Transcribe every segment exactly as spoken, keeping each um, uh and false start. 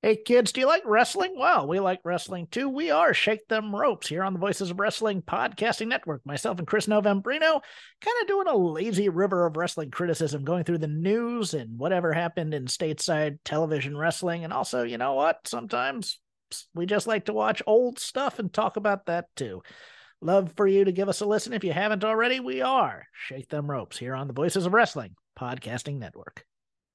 Hey kids, do you like wrestling? Well, we like wrestling too. We are Shake Them Ropes here on the Voices of Wrestling Podcasting Network. Myself and Chris Novembrino kind of doing a lazy river of wrestling criticism, going through the news and whatever happened in stateside television wrestling. And also, you know what? Sometimes we just like to watch old stuff and talk about that too. Love for you to give us a listen. If you haven't already, we are Shake Them Ropes here on the Voices of Wrestling Podcasting Network.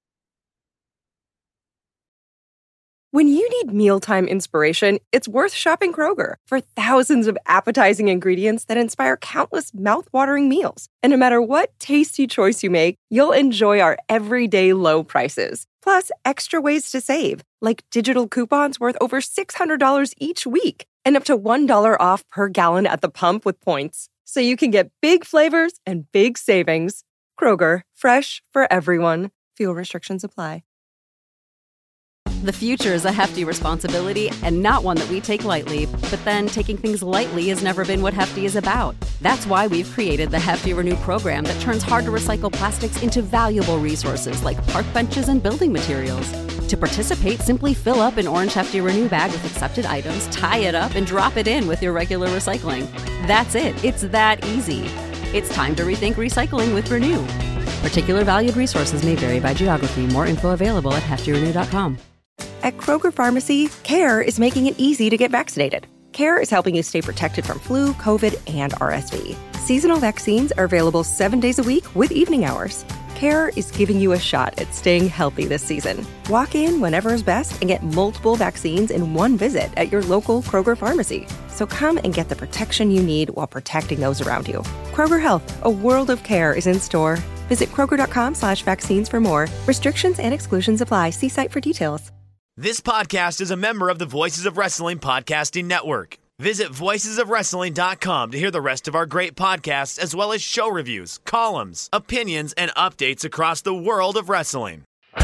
When you need mealtime inspiration, it's worth shopping Kroger for thousands of appetizing ingredients that inspire countless mouthwatering meals. And no matter what tasty choice you make, you'll enjoy our everyday low prices. Plus, extra ways to save, like digital coupons worth over six hundred dollars each week and up to one dollar off per gallon at the pump with points. So you can get big flavors and big savings. Kroger, fresh for everyone. Fuel restrictions apply. The future is a hefty responsibility and not one that we take lightly. But then taking things lightly has never been what Hefty is about. That's why we've created the Hefty Renew program that turns hard-to-recycle plastics into valuable resources like park benches and building materials. To participate, simply fill up an orange Hefty Renew bag with accepted items, tie it up, and drop it in with your regular recycling. That's it. It's that easy. It's time to rethink recycling with Renew. Particular valued resources may vary by geography. More info available at hefty renew dot com. At Kroger Pharmacy, CARE is making it easy to get vaccinated. CARE is helping you stay protected from flu, COVID, and R S V. Seasonal vaccines are available seven days a week with evening hours. CARE is giving you a shot at staying healthy this season. Walk in whenever is best and get multiple vaccines in one visit at your local Kroger Pharmacy. So come and get the protection you need while protecting those around you. Kroger Health, a world of care is in store. Visit kroger.com slash vaccines for more. Restrictions and exclusions apply. See site for details. This podcast is a member of the Voices of Wrestling Podcasting Network. Visit voices of wrestling dot com to hear the rest of our great podcasts, as well as show reviews, columns, opinions, and updates across the world of wrestling.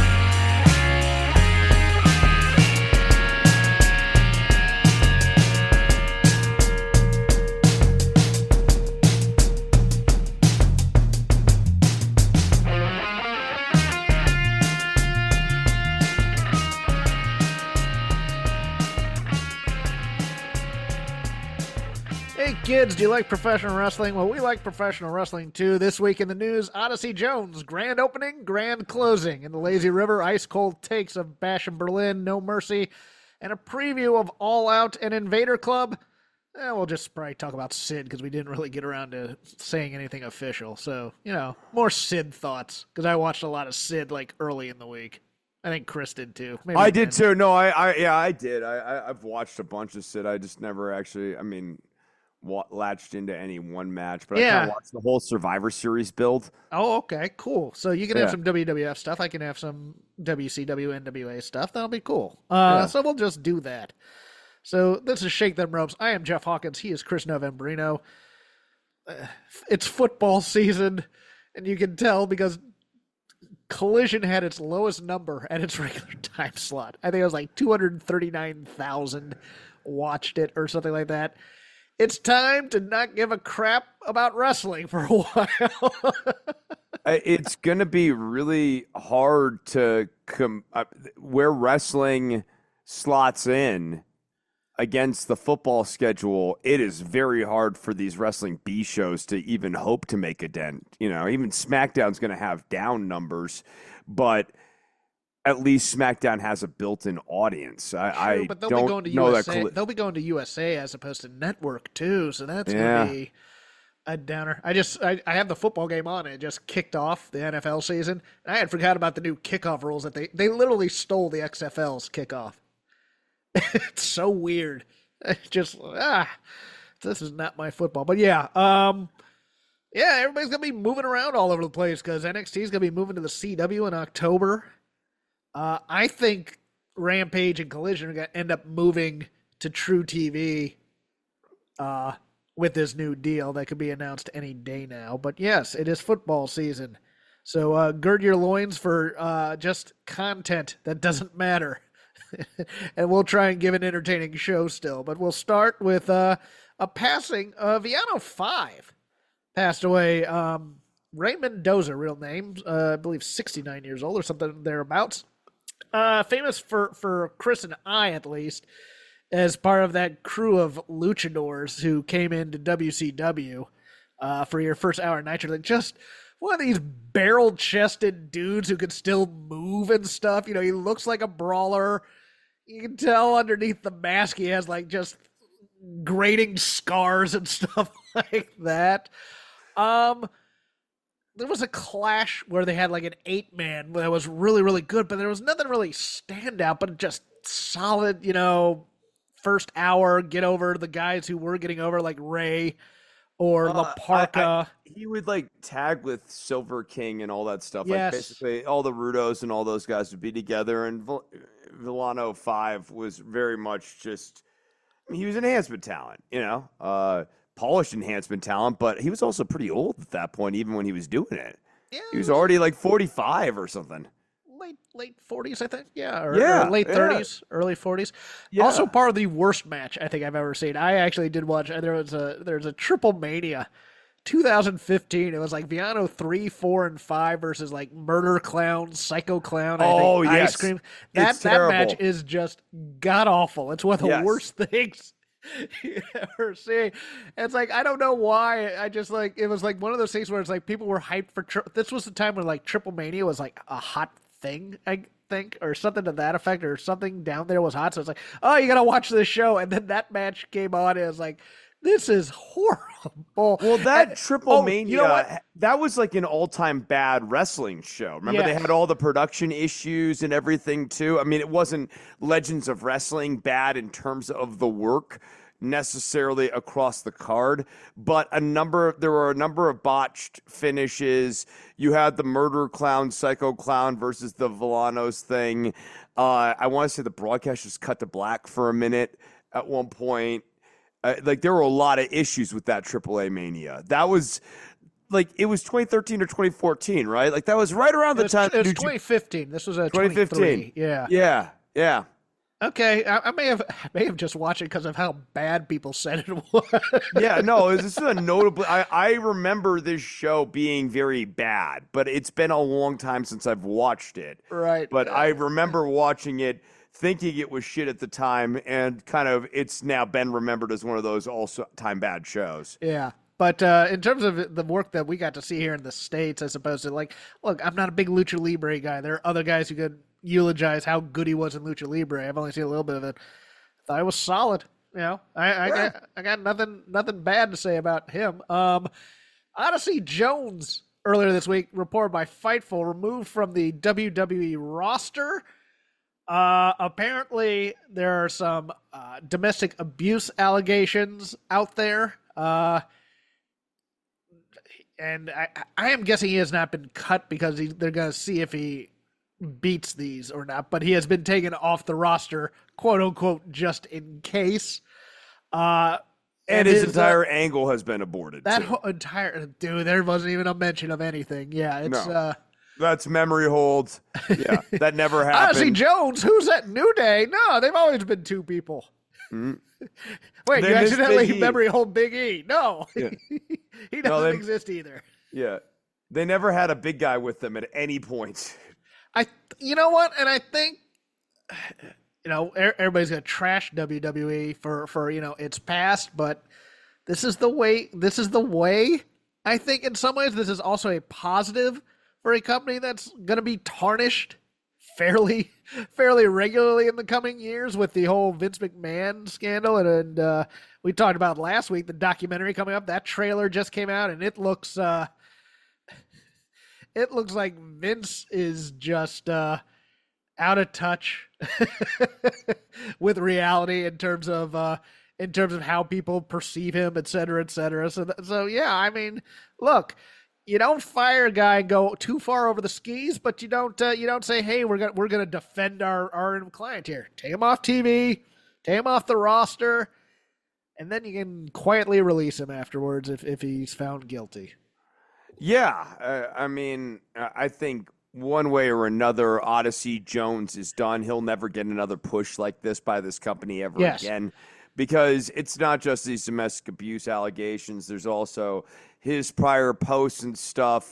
Hey kids, do you like professional wrestling? Well, we like professional wrestling too. This week in the news, Odyssey Jones, grand opening, grand closing. In the Lazy River, ice cold takes of Bash in Berlin, No Mercy, and a preview of All Out and Invader Club. Eh, we'll just probably talk about Sid because we didn't really get around to saying anything official. So, you know, more Sid thoughts because I watched a lot of Sid like early in the week. I think Chris did too. Maybe I did too. No, I, I, yeah, I did. I, I, I've watched a bunch of Sid. I just never actually, I mean, latched into any one match, but yeah. I kind of watched the whole Survivor Series build. Oh, okay, cool. So you can yeah. have some W W F stuff. I can have some W C W, N W A stuff. That'll be cool. Uh, yeah. So we'll just do that. So this is Shake Them Ropes. I am Jeff Hawkins. He is Chris Novembrino. Uh, it's football season, and you can tell because Collision had its lowest number at its regular time slot. I think it was like two hundred thirty-nine thousand watched it or something like that. It's time to not give a crap about wrestling for a while. It's going to be really hard to come uh, where wrestling slots in against the football schedule. It is very hard for these wrestling B shows to even hope to make a dent. You know, even SmackDown's going to have down numbers, but at least SmackDown has a built-in audience. I, True, I but they'll don't be going to know U S A. that. Col- they'll be going to U S A as opposed to Network too, so that's yeah. going to be a downer. I just I, I have the football game on. It just kicked off the N F L season, and I had forgot about the new kickoff rules that they they literally stole the X F L's kickoff. It's so weird. It's just ah, this is not my football. But yeah, um, yeah, everybody's gonna be moving around all over the place because N X T is gonna be moving to the C W in October. Uh, I think Rampage and Collision are going to end up moving to True T V uh, with this new deal that could be announced any day now. But yes, it is football season. So uh, gird your loins for uh, just content that doesn't matter. And we'll try and give an entertaining show still. But we'll start with uh, a passing of Yano five. Passed away. Um, Ray Mendoza, real name. Uh, I believe sixty-nine years old or something thereabouts. uh, famous for, for Chris and I, at least, as part of that crew of luchadors who came into W C W uh, for your first hour of Nitro. Like, just one of these barrel-chested dudes who could still move and stuff. You know, he looks like a brawler. You can tell underneath the mask he has, like, just grating scars and stuff like that. Um, there was a clash where they had, like, an eight-man that was really, really good, but there was nothing really standout, but just solid, you know, first hour, get over the guys who were getting over, like Ray or Uh, La Parca. I- I- he would like tag with Silver King and all that stuff. Yes. Like basically all the Rudos and all those guys would be together. And Vil- Villano Five was very much just, I mean, he was enhancement talent, you know, uh, polished enhancement talent, but he was also pretty old at that point, even when he was doing it. Yeah, He was already like forty-five or something. late late forties, I think. Yeah, or, Yeah, or late yeah. thirties, early forties. Yeah. Also, part of the worst match I think I've ever seen. I actually did watch. There was a there's a Triple Mania, twenty fifteen. It was like Viano three, four, and five versus like Murder Clown, Psycho Clown. I Oh, think, yes. Ice Cream. That It's that match terrible. is just god awful. It's one of the Yes. worst things you ever see. It's like, I don't know why. I just like, it was like one of those things where it's like people were hyped for tri- this was the time when like Triple Mania was like a hot thing, I think, or something to that effect, or something down there was hot. So it's like, oh, you gotta watch this show. And then that match came on, and it was like, this is horrible. Well, that And- Triple oh, Mania, you know what? that was like an all-time bad wrestling show. Remember, they Yes. had all the production issues and everything too. I mean, it wasn't Legends of Wrestling bad in terms of the work necessarily across the card, but a number there were a number of botched finishes. You had the Murder Clown, Psycho Clown versus the Villanos thing. Uh, I want to say the broadcast just cut to black for a minute at one point. Uh, like there were a lot of issues with that Triple A Mania. That was like it was twenty thirteen or twenty fourteen, right? Like that was right around It the was, time. it was New J- twenty fifteen. This was a twenty twenty fifteen. fifteen. Yeah. Yeah, yeah. Okay. I, I may have I may have just watched it because of how bad people said it was. Yeah, no, this is a notable. I, I remember this show being very bad, but it's been a long time since I've watched it. Right. But I remember watching it, thinking it was shit at the time, and kind of it's now been remembered as one of those all-time bad shows. Yeah. But uh, in terms of the work that we got to see here in the States, as opposed to like, look, I'm not a big Lucha Libre guy. There are other guys who could eulogize how good he was in Lucha Libre. I've only seen a little bit of it. Thought it was solid. You know, I, I, Yeah. got, I got nothing nothing bad to say about him. Um, Odyssey Jones earlier this week reported by Fightful removed from the W W E roster. Uh, apparently, there are some uh, domestic abuse allegations out there. Uh, and I, I am guessing he has not been cut because he, they're going to see if he beats these or not. But he has been taken off the roster, quote unquote, just in case. Uh, And his his, uh, entire angle has been aborted. that too. whole entire dude, there wasn't even a mention of anything. Yeah, it's No. uh, That's memory holds. Yeah, that never Odyssey happened. Jones. Who's at New Day? No, they've always been two people. Mhm. Wait, They you missed accidentally Big E. memory hold Big E? No, Yeah. he doesn't No, they- exist either. Yeah, they never had a big guy with them at any point. I, you know what, and I think, you know, er- everybody's gonna trash W W E for for you know its past, but this is the way. This is the way. I think in some ways this is also a positive for a company that's gonna be tarnished fairly fairly regularly in the coming years with the whole Vince McMahon scandal, and, and uh, we talked about last week the documentary coming up. That trailer just came out, and it looks. Uh, It looks like Vince is just uh, out of touch with reality in terms of uh, in terms of how people perceive him, et cetera, et cetera. So, th- so yeah, I mean, look, you don't fire a guy and go too far over the skis, but you don't uh, you don't say, hey, we're gonna we're gonna defend our our client here. Take him off T V, take him off the roster, and then you can quietly release him afterwards if if he's found guilty. Yeah, uh, I mean, uh, I think one way or another, Odyssey Jones is done. He'll never get another push like this by this company ever Yes. again, because it's not just these domestic abuse allegations. There's also his prior posts and stuff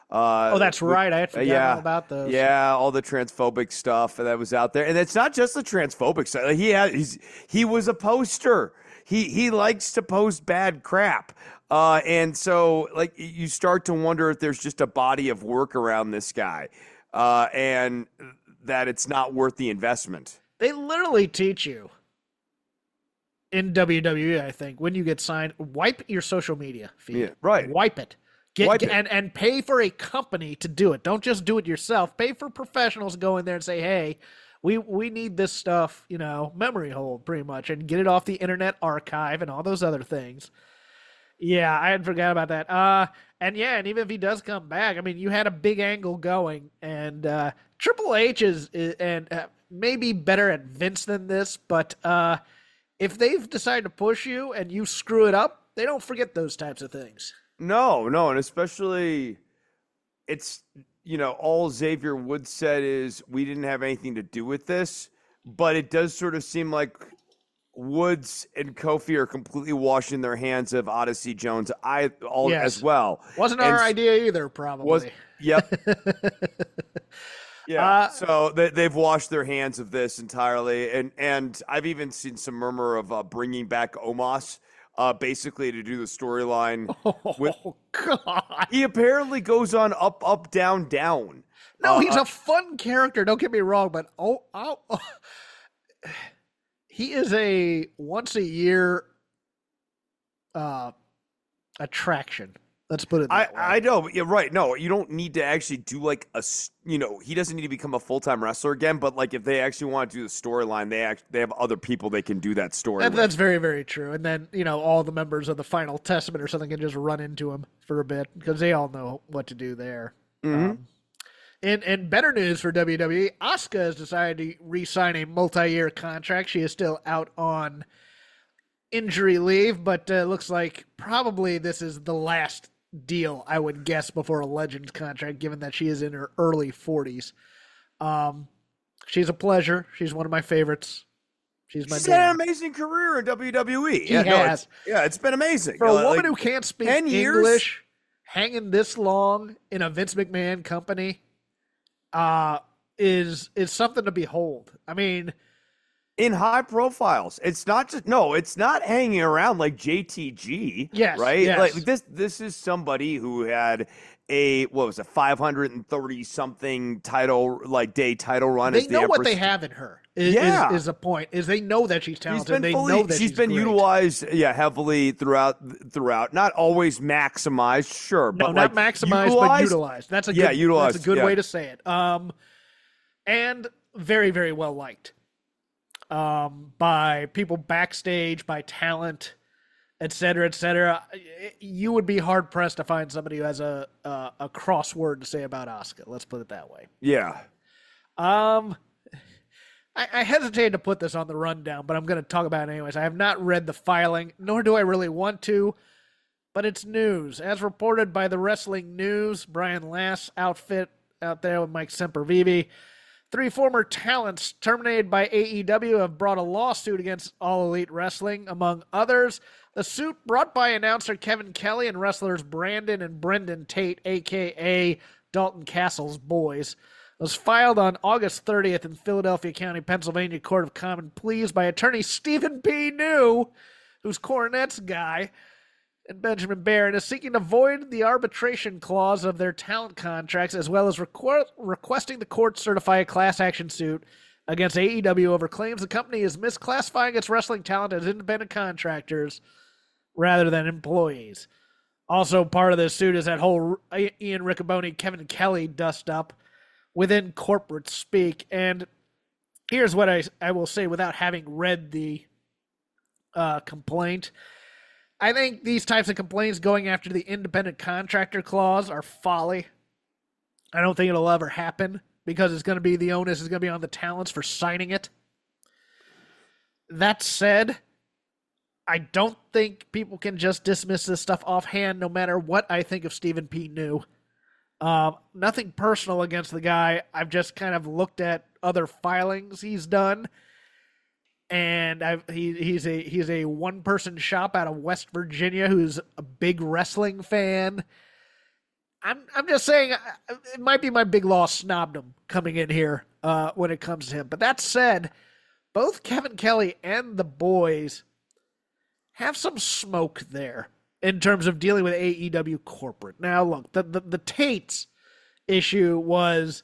Uh, Oh, that's with- right. I had forgotten yeah, all about those. Yeah, all the transphobic stuff that was out there, and it's not just the transphobic stuff. Like, he had, he's, he was a poster. He he likes to post bad crap, uh, and so like you start to wonder if there's just a body of work around this guy, uh, and that it's not worth the investment. They literally teach you in W W E, I think, when you get signed, wipe your social media feed. Yeah, right. Wipe it. Get, Wipe get- it. and and pay for a company to do it. Don't just do it yourself. Pay for professionals to go in there and say, "Hey, we we need this stuff, you know, memory hold pretty much, and get it off the Internet Archive and all those other things." Yeah, I had forgot about that. Uh, and yeah, and even if he does come back, I mean, you had a big angle going, and uh, Triple H is, is and uh, maybe better at Vince than this, but uh, if they've decided to push you and you screw it up, they don't forget those types of things. No, no, and especially it's, you know, all Xavier Woods said is we didn't have anything to do with this, but it does sort of seem like Woods and Kofi are completely washing their hands of Odyssey Jones I all Yes. as well. Wasn't And our s- idea either, probably. Was yep. Yeah, Uh, so they, they've washed their hands of this entirely, and and I've even seen some murmur of uh, bringing back Omos, uh, basically to do the storyline. with- oh God! He apparently goes on up, up, down, down. No, Uh, he's uh, a fun character. Don't get me wrong, but oh, oh, oh. he is a once a year uh, attraction. Let's put it I, that way. I know, but you're right. No, you don't need to actually do like a, s- you know, he doesn't need to become a full time wrestler again. But like, if they actually want to do the storyline, they act, they have other people they can do that story. That- with. that's very, very true. And then, you know, all the members of the Final Testament or something can just run into him for a bit because they all know what to do there. Mhm. Um, in, in better news for W W E, Asuka has decided to re-sign a multi-year contract. She is still out on injury leave, but uh, looks like probably this is the last deal, I would guess, before a Legends contract, given that she is in her early forties. Um, she's a pleasure. She's one of my favorites. She's my She's had dad. an amazing career in W W E. She yeah, no, has. it's, yeah, it's been amazing. For a Uh, woman like, who can't speak ten years? English, hanging this long in a Vince McMahon company, uh, is is something to behold. I mean, in high profiles, it's not just no, it's not hanging around like J T G. Yes, right. yes. Like this, this is somebody who had a what was a five hundred and thirty something title like day title run. they as the know what Empress. they have in her. Is, Yeah. is, is a point. Is they know that she's She's talented. been They fully, know that she's she's been great. utilized, yeah, heavily throughout. Throughout, not always maximized, sure, No, but not like, maximized, but utilized. utilized. That's a Yeah, good, utilized, That's a good yeah. way to say it. Um, and very, very well liked. Um, by people backstage, by talent, et cetera, et cetera. You would be hard pressed to find somebody who has a a, a cross word to say about Asuka. Let's put it that way. Yeah, Um, I, I hesitated to put this on the rundown, but I'm going to talk about it anyways. I have not read the filing, nor do I really want to, but it's news. As reported by the Wrestling News, Brian Lass outfit out there with Mike Sempervive, three former talents terminated by A E W have brought a lawsuit against All Elite Wrestling, among others. The suit, brought by announcer Kevin Kelly and wrestlers Brandon and Brendan Tate, a k a. Dalton Castle's boys, was filed on August thirtieth in Philadelphia County, Pennsylvania Court of Common Pleas by attorney Stephen P. New, who's Coronet's guy, and Benjamin Barron, is seeking to void the arbitration clause of their talent contracts, as well as requ- requesting the court certify a class action suit against A E W over claims the company is misclassifying its wrestling talent as independent contractors rather than employees. Also, part of this suit is that whole Ian Riccoboni, Kevin Kelly dust up within corporate speak. And here's what I, I will say without having read the uh, complaint. I think these types of complaints going after the independent contractor clause are folly. I don't think it'll ever happen because it's going to be the onus is going to be on the talents for signing it. That said, I don't think people can just dismiss this stuff offhand, no matter what I think of Stephen P. New. Um, nothing personal against the guy. I've just kind of looked at other filings he's done, and I've, he, he's a he's a one person shop out of West Virginia who's a big wrestling fan. I'm I'm just saying uh, it might be my big loss snobdom coming in here uh, when it comes to him. But that said, both Kevin Kelly and the boys have some smoke there in terms of dealing with A E W corporate. Now, look, the the, the Tates issue was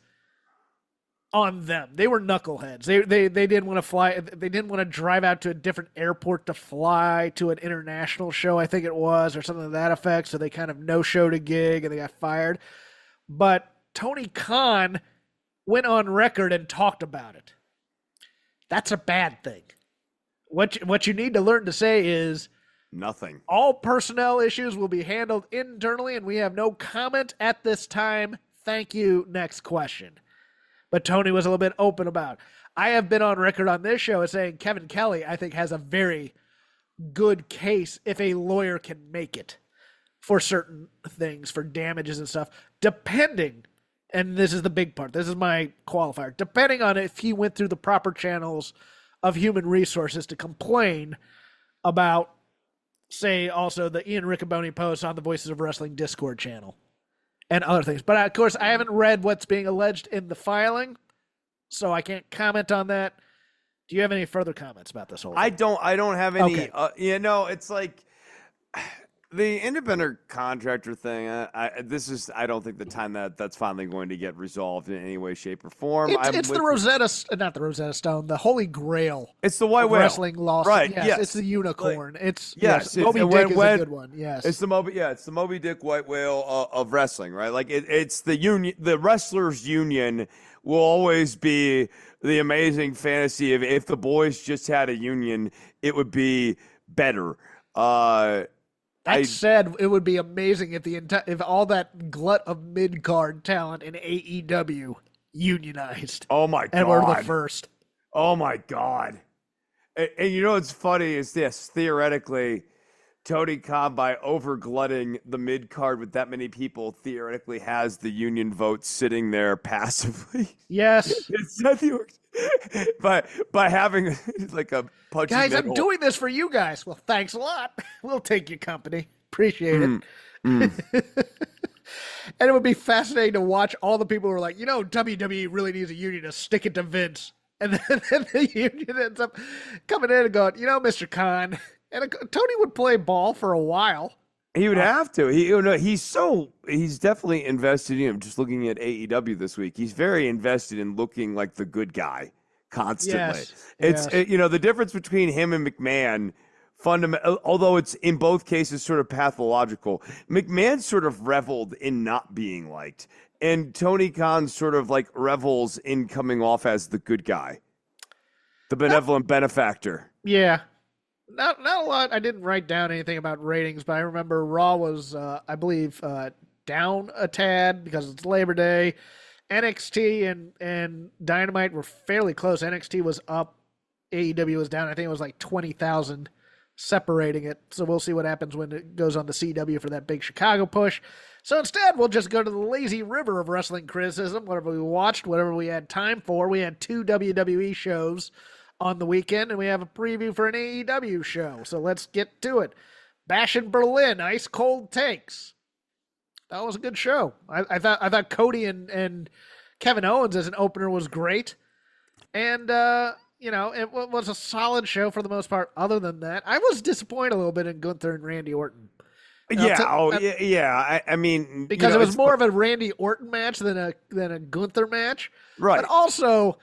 on them. They were knuckleheads. They they they didn't want to fly. They didn't want to drive out to a different airport to fly to an international show, I think it was, or something to that effect. So they kind of no-showed a gig and they got fired. But Tony Khan went on record and talked about it. That's a bad thing. What you, what you need to learn to say is nothing. All personnel issues will be handled internally, and we have no comment at this time. Thank you. Next question. But Tony was a little bit open about it. I have been on record on this show as saying Kevin Kelly, I think, has a very good case if a lawyer can make it for certain things, for damages and stuff, depending, and this is the big part, this is my qualifier, depending on if he went through the proper channels of human resources to complain about, say, also the Ian Riccoboni post on the Voices of Wrestling Discord channel. And other things. But, of course, I haven't read what's being alleged in the filing, so I can't comment on that. Do you have any further comments about this whole thing? I don't I don't have any. Okay. Uh, you know, it's like the independent contractor thing. I, I, this is, I don't think the time that that's finally going to get resolved in any way, shape, or form. It's, I'm it's with, the Rosetta, not the Rosetta Stone, the Holy Grail. It's the white of whale. Wrestling lawsuit. Right, Yes, yes. it's the unicorn. Like, it's yes, yes. Moby it's- Dick when- is when- a good one. Yes, It's the Moby, yeah, it's the Moby Dick white whale uh, of wrestling, right? Like it, it's the union, the wrestlers' union will always be the amazing fantasy of if the boys just had a union, it would be better. Uh, that I- said, it would be amazing if the enti- if all that glut of mid card talent in A E W unionized oh my god, and were the first. Oh my god! And, and you know what's funny is this: theoretically, Tony Khan, by over glutting the mid card with that many people, theoretically has the union vote sitting there passively. Yes. It's not the org- by by having like a punch. Guys, I'm doing this for you guys. Well, thanks a lot. We'll take your company. Appreciate it. Mm, And it would be fascinating to watch all the people who are like, you know, W W E really needs a union to stick it to Vince. And then, then the union ends up coming in and going, you know, Mister Khan. And uh, Tony would play ball for a while. He would have to. He, you know, he's so he's definitely invested in him. Just looking at A E W this week, he's very invested in looking like the good guy constantly. Yes, It's yes. it- you know the difference between him and McMahon. Fundamental, although it's in both cases sort of pathological. McMahon sort of reveled in not being liked, and Tony Khan sort of like revels in coming off as the good guy, the benevolent benefactor. Yeah. Not not a lot. I didn't write down anything about ratings, but I remember Raw was, uh, I believe, uh, down a tad because it's Labor Day. N X T and, and Dynamite were fairly close. N X T was up. A E W was down. I think it was like twenty thousand separating it. So we'll see what happens when it goes on the C W for that big Chicago push. So instead, we'll just go to the lazy river of wrestling criticism, whatever we watched, whatever we had time for. We had two W W E shows on the weekend, and we have a preview for an A E W show. So let's get to it. Bash in Berlin, ice cold takes. That was a good show. I, I thought I thought Cody and, and Kevin Owens as an opener was great. And, uh, you know, it w- was a solid show for the most part. Other than that, I was disappointed a little bit in Gunther and Randy Orton. And I'll Yeah, tell- oh uh, yeah, yeah. I, I mean, because you know, it was it's- more of a Randy Orton match than a than a Gunther match. right. But also,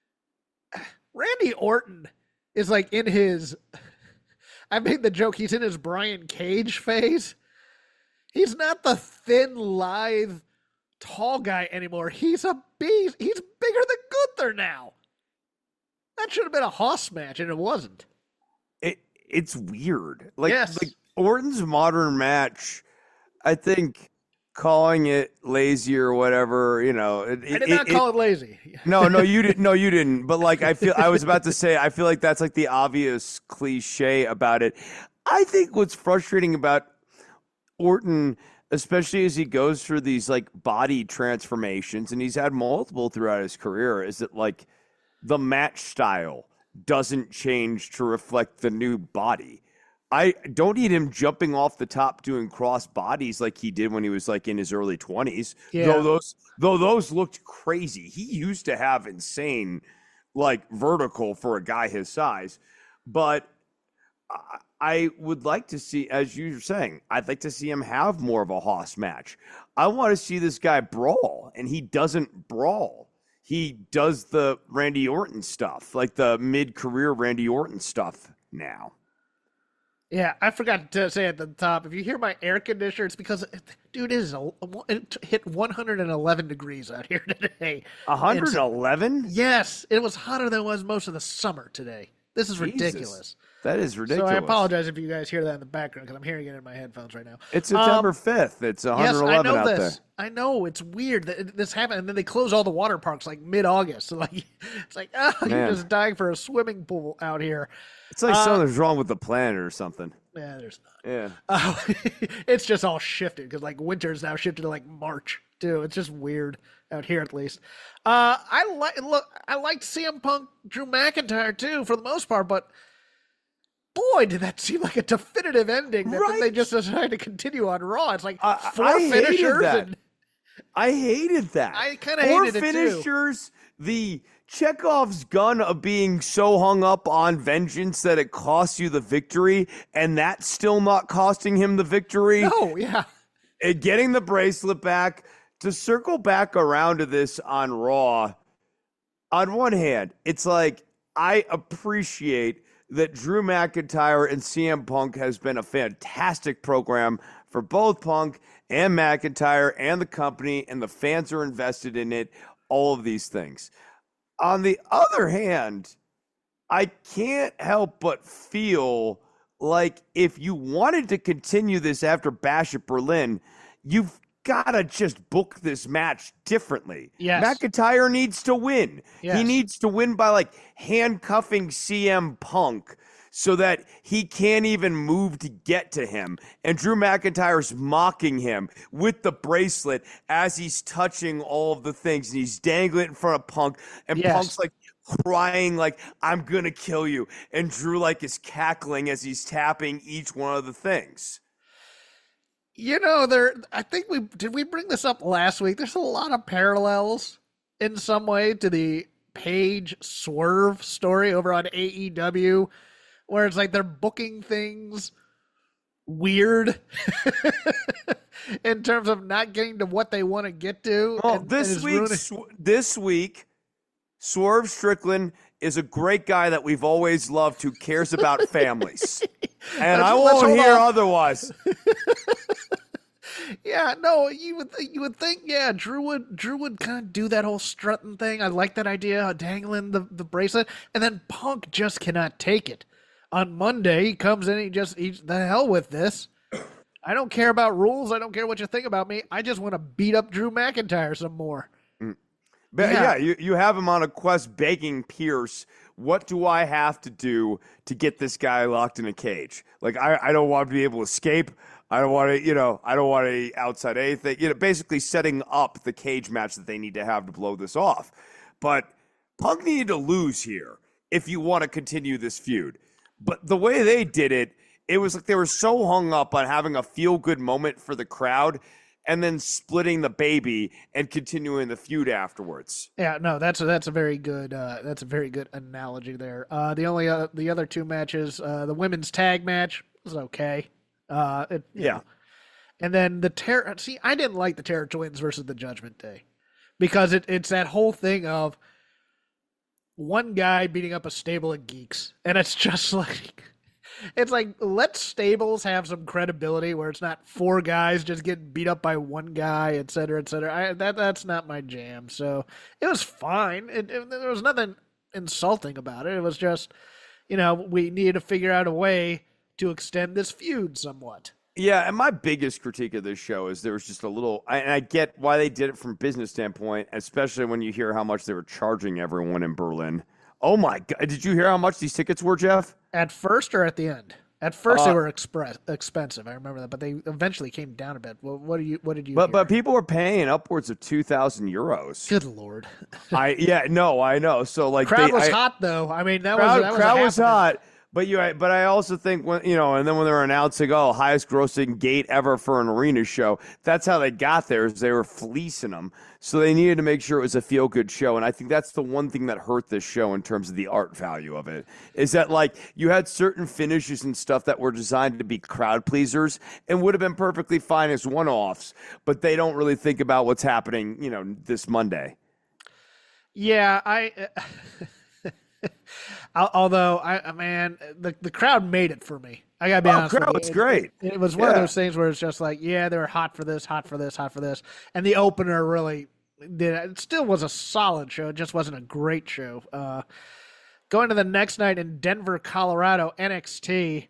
Randy Orton is like in his. I made the joke. He's in his Brian Cage phase. He's not the thin, lithe, tall guy anymore. He's a beast. He's bigger than Gunther now. That should have been a Hoss match, and it wasn't. It it's weird. Like, Yes. like Orton's modern match, I think calling it lazy or whatever, you know. It, I did not call it, lazy. No, no, you didn't. No, you didn't. But like, I feel I was about to say, I feel like that's like the obvious cliche about it. I think what's frustrating about Orton, especially as he goes through these like body transformations, and he's had multiple throughout his career, is that like the match style doesn't change to reflect the new body. I don't need him jumping off the top doing cross bodies like he did when he was like in his early twenties. Yeah. Though those though those looked crazy. He used to have insane like vertical for a guy his size. But I, I would like to see, as you were saying, I'd like to see him have more of a hoss match. I want to see this guy brawl, and he doesn't brawl. He does the Randy Orton stuff, like the mid-career Randy Orton stuff now. Yeah, I forgot to say at the top, if you hear my air conditioner, it's because, dude, it, is a, it hit one hundred eleven degrees out here today. one hundred eleven? Yes, it was hotter than it was most of the summer today. This is Jesus. ridiculous. That is ridiculous. So I apologize if you guys hear that in the background because I'm hearing it in my headphones right now. It's September um, fifth. It's one yes, hundred eleven I know out this. there. I know it's weird that this happened, and then they close all the water parks like mid-August. So like, it's like, oh, Man. you're just dying for a swimming pool out here. It's like uh, something's wrong with the planet or something. Yeah, there's not. Yeah. Uh, it's just all shifted because like winter's now shifted to like March too. It's just weird out here at least. Uh, I like look. I liked C M Punk, Drew McIntyre too for the most part, but boy, did that seem like a definitive ending. That Right. they just decided to continue on Raw. It's like I- four I hated finishers that. and I hated that. I kinda Four hated it, too. finishers, the Chekhov's gun of being so hung up on vengeance that it costs you the victory, and that's still not costing him the victory. no, yeah, And getting the bracelet back. To circle back around to this on Raw, on one hand, it's like I appreciate that Drew McIntyre and C M Punk has been a fantastic program for both Punk and McIntyre and the company, and the fans are invested in it, all of these things. On the other hand, I can't help but feel like if you wanted to continue this after Bash at Berlin, you've got to just book this match differently. Yes. McIntyre needs to win. Yes. He needs to win by like handcuffing C M Punk so that he can't even move to get to him. And Drew McIntyre's mocking him with the bracelet as he's touching all of the things, and he's dangling it in front of Punk, and Yes. Punk's like crying like, I'm gonna kill you, and Drew like is cackling as he's tapping each one of the things. you know there. I think we did. We bring this up last week. There's a lot of parallels in some way to the Paige Swerve story over on A E W, where it's like they're booking things weird in terms of not getting to what they want to get to. Well, and- this and it's week, ruining- Sw- this week, Swerve Strickland is a great guy that we've always loved who cares about families, and Let's- I let's won't hold hear off. otherwise. Yeah, no, you would th- you would think, yeah, Drew would Drew would kind of do that whole strutting thing. I like that idea, dangling the, the bracelet, and then Punk just cannot take it. On Monday, he comes in, he just he's the hell with this. I don't care about rules. I don't care what you think about me. I just want to beat up Drew McIntyre some more. But Yeah. yeah, you, you have him on a quest begging Pierce, what do I have to do to get this guy locked in a cage? Like, I, I don't want to be able to escape. I don't want to, you know, I don't want to outside anything. You know, basically setting up the cage match that they need to have to blow this off. But Punk needed to lose here if you want to continue this feud. But the way they did it, it was like they were so hung up on having a feel-good moment for the crowd and then splitting the baby and continuing the feud afterwards. Yeah, no, that's a, that's a very good uh, that's a very good analogy there. Uh, the only uh, the other two matches, uh, the women's tag match was okay. Uh, it, you Yeah. know. And then the terror. See, I didn't like the Terror Twins versus the Judgment Day because it, it's that whole thing of one guy beating up a stable of geeks, and it's just like it's like let stables have some credibility where it's not four guys just getting beat up by one guy, et cetera, et cetera. I, that that's not my jam. So it was fine. It, it, there was nothing insulting about it. It was just, you know, we needed to figure out a way to extend this feud somewhat. Yeah, and my biggest critique of this show is there was just a little, and I get why they did it from a business standpoint, especially when you hear how much they were charging everyone in Berlin. Oh my God, did you hear how much these tickets were, Jeff? At first or at the end? At first, Uh, they were express, expensive. I remember that, but they eventually came down a bit. Well, what do you? What did you? But hear? but people were paying upwards of two thousand euros. Good lord, I yeah no I know. So like crowd they, was I, hot though. I mean, that crowd, was that was, crowd was happening. hot, But you, but I also think when you know, and then when they're announcing, oh, highest grossing gate ever for an arena show, that's how they got there. Is they were fleecing them, so they needed to make sure it was a feel good show. And I think that's the one thing that hurt this show in terms of the art value of it is that like you had certain finishes and stuff that were designed to be crowd pleasers and would have been perfectly fine as one offs, but they don't really think about what's happening, you know, this Monday. Yeah, I. Although I, man, the the crowd made it for me. I gotta be oh, honest. Crowd, with it's you. great. It, it was one yeah. of those things where it's just like, yeah, they were hot for this, hot for this, hot for this, and the opener really did. It still was a solid show. It just wasn't a great show. Uh, going to the next night in Denver, Colorado, N X T.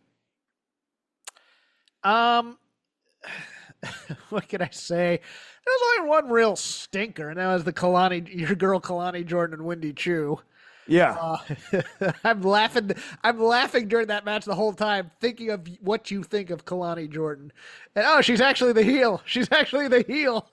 Um, what can I say? There was only one real stinker, and that was the Kalani, your girl Kalani Jordan and Wendy Chu. Yeah, uh, I'm laughing. I'm laughing during that match the whole time, thinking of what you think of Kalani Jordan, and oh, she's actually the heel. She's actually the heel.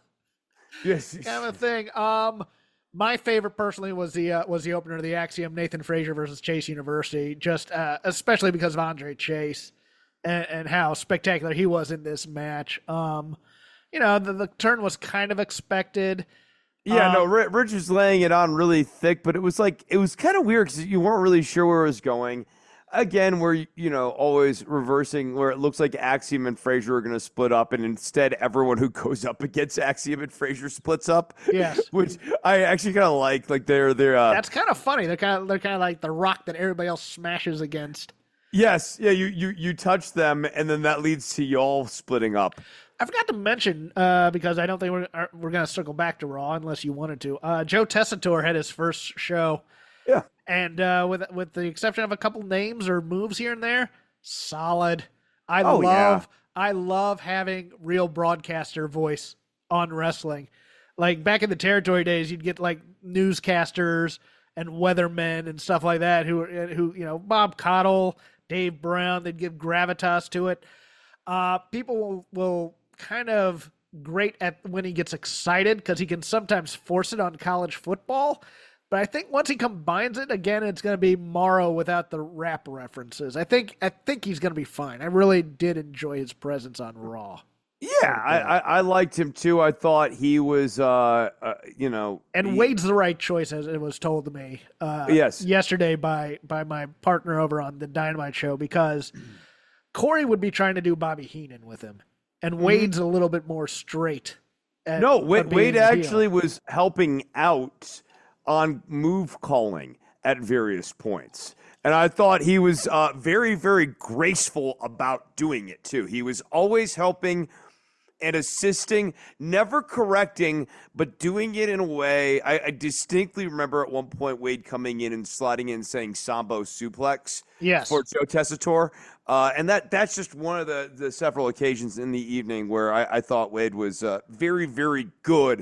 Yes, kind of a thing. Um, my favorite personally was the uh, was the opener of the Axiom, Nathan Frazier versus Chase University, just uh, especially because of Andre Chase and, and how spectacular he was in this match. Um, you know, the, the turn was kind of expected. Yeah, um, no, Rich was laying it on really thick, but it was like, it was kind of weird because you weren't really sure where it was going. Again, we're, you know, always reversing where it looks like Axiom and Frazier are going to split up, and instead everyone who goes up against Axiom and Frazier splits up. Yes. Which I actually kind of like. Like, they're, they're, uh, That's kind of funny. They're kind of, they're kind of like the rock that everybody else smashes against. Yes. Yeah, you, you, you touch them, and then that leads to y'all splitting up. I forgot to mention, uh, because I don't think we're we're going to circle back to Raw unless you wanted to. Uh, Joe Tessitore had his first show. Yeah. And uh, with with the exception of a couple names or moves here and there, solid. I oh, love yeah. I love having real broadcaster voice on wrestling. Like back in the territory days, you'd get like newscasters and weathermen and stuff like that who who you know Bob Cottle, Dave Brown. They'd give gravitas to it. Uh, people will will kind of great at when he gets excited because he can sometimes force it on college football. But I think once he combines it again, it's going to be Morrow without the rap references. I think I think he's going to be fine. I really did enjoy his presence on Raw. Yeah, I, I, I liked him too. I thought he was, uh, uh, you know, and he, Wade's the right choice, as it was told to me. Uh, yes. yesterday by by my partner over on the Dynamite show, because Corey would be trying to do Bobby Heenan with him, and mm-hmm. Wade's a little bit more straight. At, no, Wade, Wade actually heel. was helping out on move calling at various points. And I thought he was uh, very, very graceful about doing it, too. He was always helping and assisting, never correcting, but doing it in a way. I, I distinctly remember at one point Wade coming in and sliding in saying Sambo suplex yes. for Joe Tessitore. Uh, and that that's just one of the, the several occasions in the evening where I, I thought Wade was uh, very, very good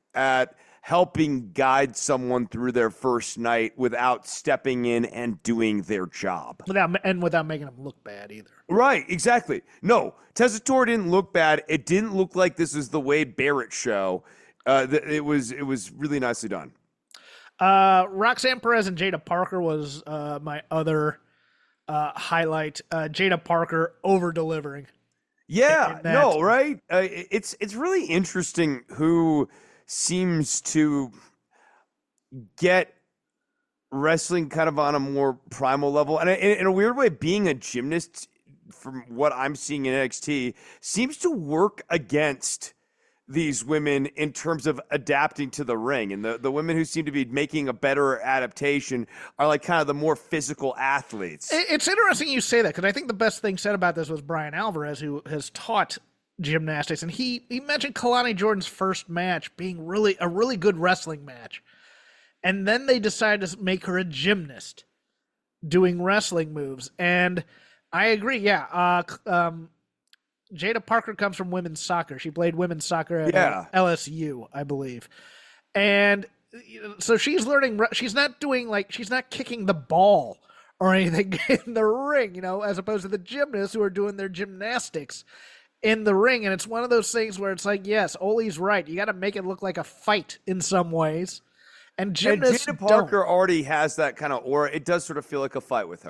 at helping guide someone through their first night without stepping in and doing their job. Without and without making them look bad either. Right, exactly. No, Tessitore didn't look bad. It didn't look like this is the Wade Barrett show. Uh, it was it was really nicely done. Uh, Roxanne Perez and Jada Parker was uh, my other uh, highlight. Uh, Jada Parker over-delivering. Yeah, no, right? Uh, it's it's really interesting who seems to get wrestling kind of on a more primal level. And in, in a weird way, being a gymnast, from what I'm seeing in N X T, seems to work against these women in terms of adapting to the ring. And the, the women who seem to be making a better adaptation are like kind of the more physical athletes. It's interesting you say that, because I think the best thing said about this was Brian Alvarez, who has taught gymnastics, and he he mentioned Kalani Jordan's first match being really a really good wrestling match, and then they decided to make her a gymnast doing wrestling moves. And I agree. Yeah, uh, um, Jada Parker comes from women's soccer. She played women's soccer at yeah. L S U, I believe, and so she's learning. She's not doing like she's not kicking the ball or anything in the ring, you know, as opposed to the gymnasts who are doing their gymnastics in the ring. And it's one of those things where it's like, yes, Ole's right. You got to make it look like a fight in some ways. And gymnasts and Jada Parker don't. already has that kind of aura. It does sort of feel like a fight with her.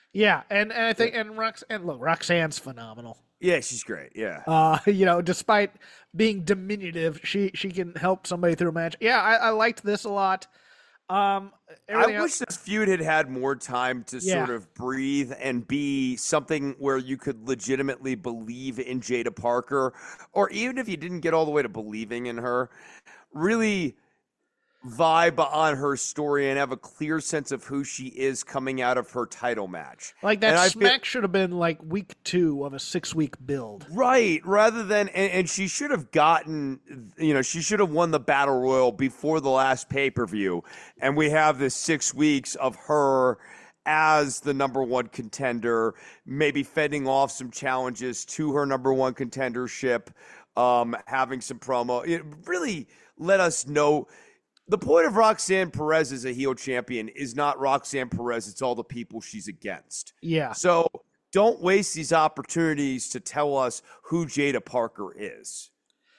Yeah, and, and I think and Rox and look, Roxanne's phenomenal. Yeah, she's great. Yeah. Uh, you know, despite being diminutive, she she can help somebody through a match. Yeah, I, I liked this a lot. Um, I wish else, this feud had had more time to Yeah. sort of breathe and be something where you could legitimately believe in Jada Parker, or even if you didn't get all the way to believing in her, really vibe on her story and have a clear sense of who she is coming out of her title match. like that And I feel- smack should have been like week two of a six week build. Right, rather than and, and she should have gotten, you know, she should have won the battle royal before the last pay-per-view, and we have this six weeks of her as the number one contender, maybe fending off some challenges to her number one contendership, um, having some promo. It really let us know. The point of Roxanne Perez as a heel champion is not Roxanne Perez, it's all the people she's against. Yeah. So don't waste these opportunities to tell us who Jada Parker is.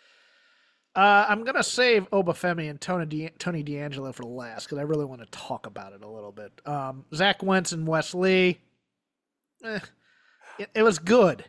Uh, I'm gonna save Obafemi and Tony De- Tony D'Angelo for last because I really want to talk about it a little bit. Um, Zach Wentz and Wes Lee, eh, it, it was good,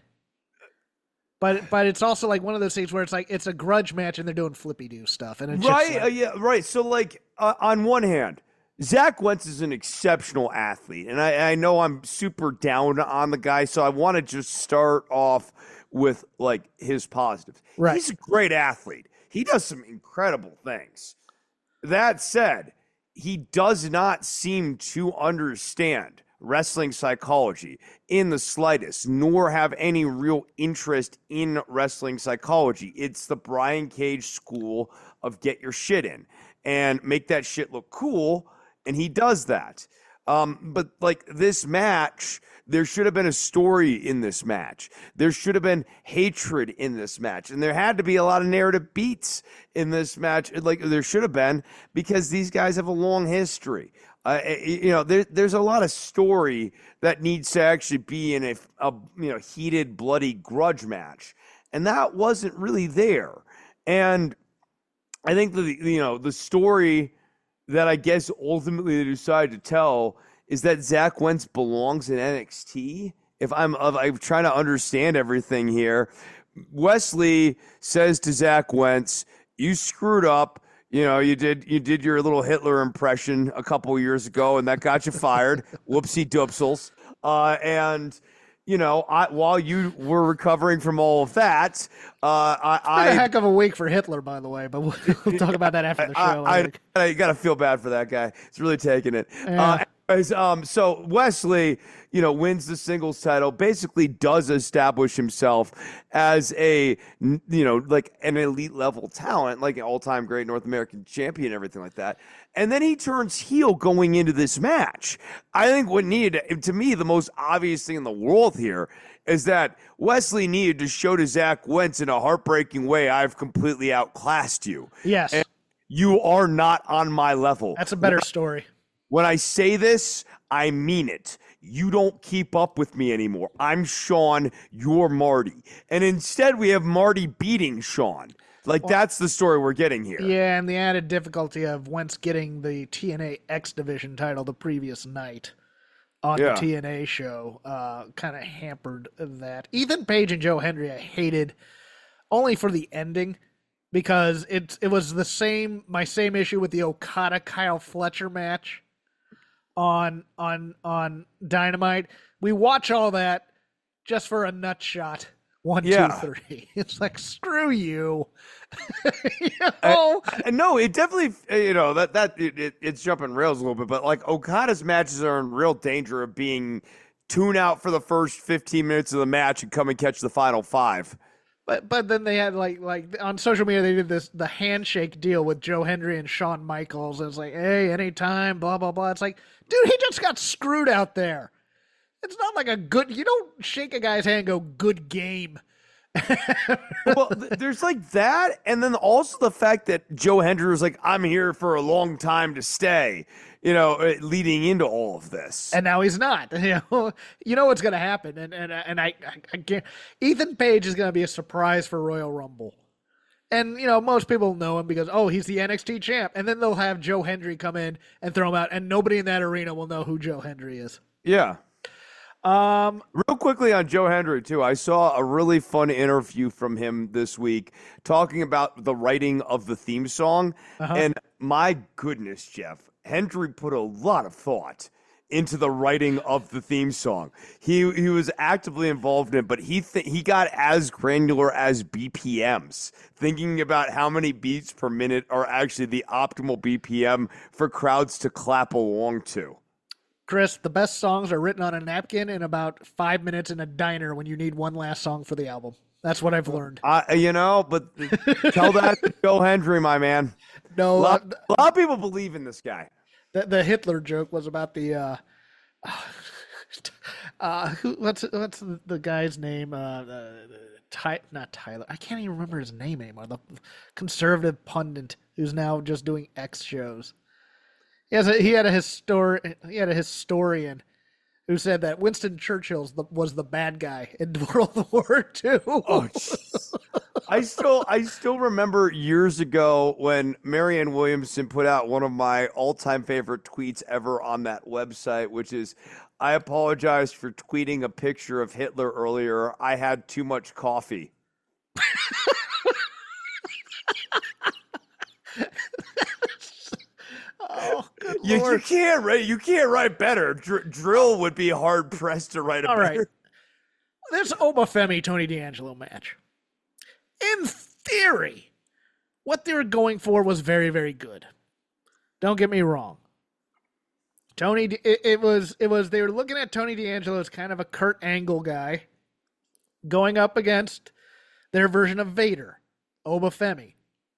but but it's also like one of those things where it's like it's a grudge match and they're doing flippy do stuff, and it's Right? just like, uh, yeah, right. So, like, uh, on one hand, Zach Wentz is an exceptional athlete, and I, I know I'm super down on the guy, so I want to just start off with, like, his positives. Right. He's a great athlete. He does some incredible things. That said, he does not seem to understand wrestling psychology in the slightest, nor have any real interest in wrestling psychology. It's the Brian Cage school of get your shit in and make that shit look cool, and he does that. Um, but like this match, there should have been a story in this match. There should have been hatred in this match. And there had to be a lot of narrative beats in this match. Like there should have been, because these guys have a long history. Uh, you know, there, there's a lot of story that needs to actually be in a, a you know heated, bloody grudge match. And that wasn't really there. And I think the you know the story that I guess ultimately they decided to tell is that Zach Wentz belongs in N X T. If I'm, if I'm trying to understand everything here, Wesley says to Zach Wentz, "You screwed up. You know, you did you did your little Hitler impression a couple years ago, and that got you fired. Whoopsie doopsels." Uh, and you know, I, while you were recovering from all of that, uh, I, been a I heck of a week for Hitler, by the way. But we'll, we'll talk about that after the show. I, Eric. I, I gotta feel bad for that guy. He's really taking it. Yeah. Uh, anyways, um, so Wesley, you know, wins the singles title. Basically, does establish himself as a, you know, like an elite level talent, like an all time great North American champion, everything like that. And then he turns heel going into this match. I think what needed, to me, the most obvious thing in the world here is that Wesley needed to show to Zach Wentz in a heartbreaking way, I've completely outclassed you. Yes, And you are not on my level. that's a better story. When I say this, I mean it. You don't keep up with me anymore. I'm Sean, you're Marty. And instead, we have Marty beating Sean. Like, that's the story we're getting here. Yeah, and the added difficulty of Wentz getting the T N A X Division title the previous night on Yeah. the T N A show uh, kind of hampered that. Ethan Page and Joe Hendry I hated only for the ending because it, it was the same my same issue with the Okada Kyle Fletcher match on on on Dynamite. We watch all that just for a nut shot. One, Yeah. two, three. It's like, screw you. you know? Uh, no, it definitely, uh, you know, that that it, it, it's jumping rails a little bit, but like Okada's matches are in real danger of being tune out for the first fifteen minutes of the match and come and catch the final five. But but then they had like like on social media they did this the handshake deal with Joe Hendry and Shawn Michaels. It's like, hey, anytime, blah blah blah. It's like, dude, he just got screwed out there. It's not like a good. You don't shake a guy's hand and go, good game. Well, th- there's like that, and then also the fact that Joe Hendry was like, I'm here for a long time to stay, you know, uh, leading into all of this. And now he's not. You know, you know what's going to happen. And and and I, I, I can't. Ethan Page is going to be a surprise for Royal Rumble. And, you know, most people know him because, oh, he's the N X T champ. And then they'll have Joe Hendry come in and throw him out, and nobody in that arena will know who Joe Hendry is. Yeah. Um, Real quickly on Joe Hendry, too. I saw a really fun interview from him this week talking about the writing of the theme song. Uh-huh. And my goodness, Jeff, Hendry put a lot of thought into the writing of the theme song. He he was actively involved in it, but he th- he got as granular as B P Ms, thinking about how many beats per minute are actually the optimal B P M for crowds to clap along to. Chris, the best songs are written on a napkin in about five minutes in a diner when you need one last song for the album. That's what I've learned. Uh, you know, but tell that to Joe Hendry, my man. No, A lot, uh, a lot of people believe in this guy. the, the Hitler joke was about the uh, uh, who, what's what's the, the guy's name? Uh, the, the, Ty, not Tyler. I can't even remember his name anymore. The conservative pundit who's now just doing X shows. He has a, he had a histor he had a historian who said that Winston Churchill was the bad guy in World War Two. Oh, geez. I still I still remember years ago when Marianne Williamson put out one of my all-time favorite tweets ever on that website, which is, I apologize for tweeting a picture of Hitler earlier. I had too much coffee. Oh, good You, you Lord. can't write. You can't write better. Dr- Drill would be hard pressed to write a All better. right. This Obafemi Tony D'Angelo match, in theory, what they were going for was very, very good. Don't get me wrong. Tony, D- it, it was, it was. They were looking at Tony D'Angelo as kind of a Kurt Angle guy, going up against their version of Vader, Obafemi.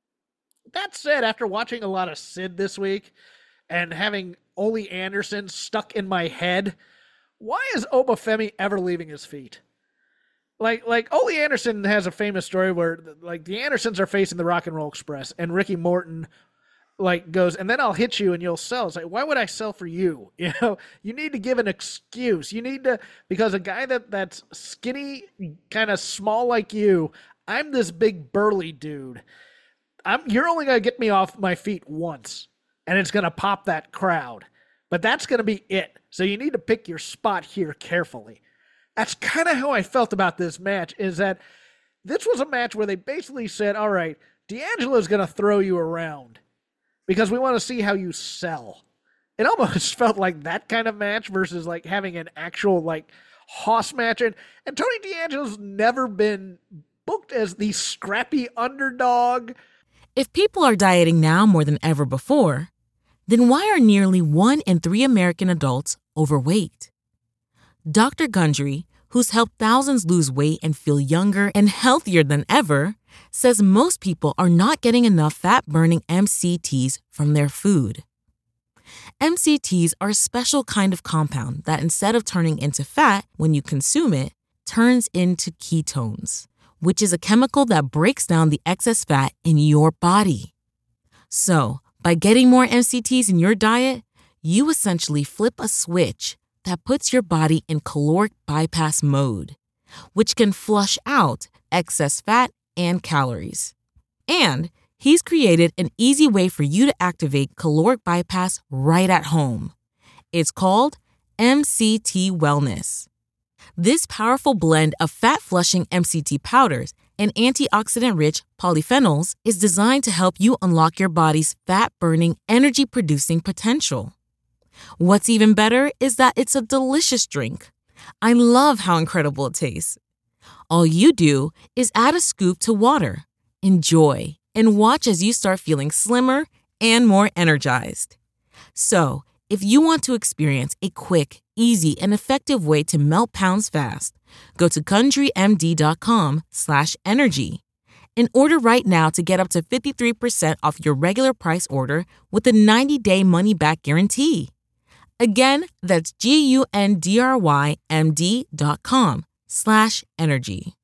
That said, after watching a lot of Sid this week and having Ole Anderson stuck in my head, why is Obafemi ever leaving his feet? Like, like Ole Anderson has a famous story where, like, the Andersons are facing the Rock and Roll Express, and Ricky Morton, like, goes, and then I'll hit you and you'll sell. It's like, why would I sell for you? You know, you need to give an excuse. You need to, because a guy that that's skinny, kind of small like you, I'm this big burly dude. I'm, you're only going to get me off my feet once, and it's going to pop that crowd. But that's going to be it. So you need to pick your spot here carefully. That's kind of how I felt about this match, is that this was a match where they basically said, all right, D'Angelo's going to throw you around because we want to see how you sell. It almost felt like that kind of match versus like having an actual like hoss match. And, and Tony D'Angelo's never been booked as the scrappy underdog. If people are dieting now more than ever before, then why are nearly one in three American adults overweight? Doctor Gundry, who's helped thousands lose weight and feel younger and healthier than ever, says most people are not getting enough fat-burning M C Ts from their food. M C Ts are a special kind of compound that, instead of turning into fat when you consume it, turns into ketones, which is a chemical that breaks down the excess fat in your body. So, by getting more M C Ts in your diet, you essentially flip a switch that puts your body in caloric bypass mode, which can flush out excess fat and calories. And he's created an easy way for you to activate caloric bypass right at home. It's called M C T Wellness. This powerful blend of fat-flushing M C T powders and antioxidant-rich polyphenols is designed to help you unlock your body's fat-burning, energy-producing potential. What's even better is that it's a delicious drink. I love how incredible it tastes. All you do is add a scoop to water, enjoy, and watch as you start feeling slimmer and more energized. So, if you want to experience a quick, easy, and effective way to melt pounds fast, go to CountryMD.com slash energy and order right now to get up to fifty-three percent off your regular price order with a ninety-day money-back guarantee. Again, that's G-U-N-D-R-Y-M-D dot com slash energy.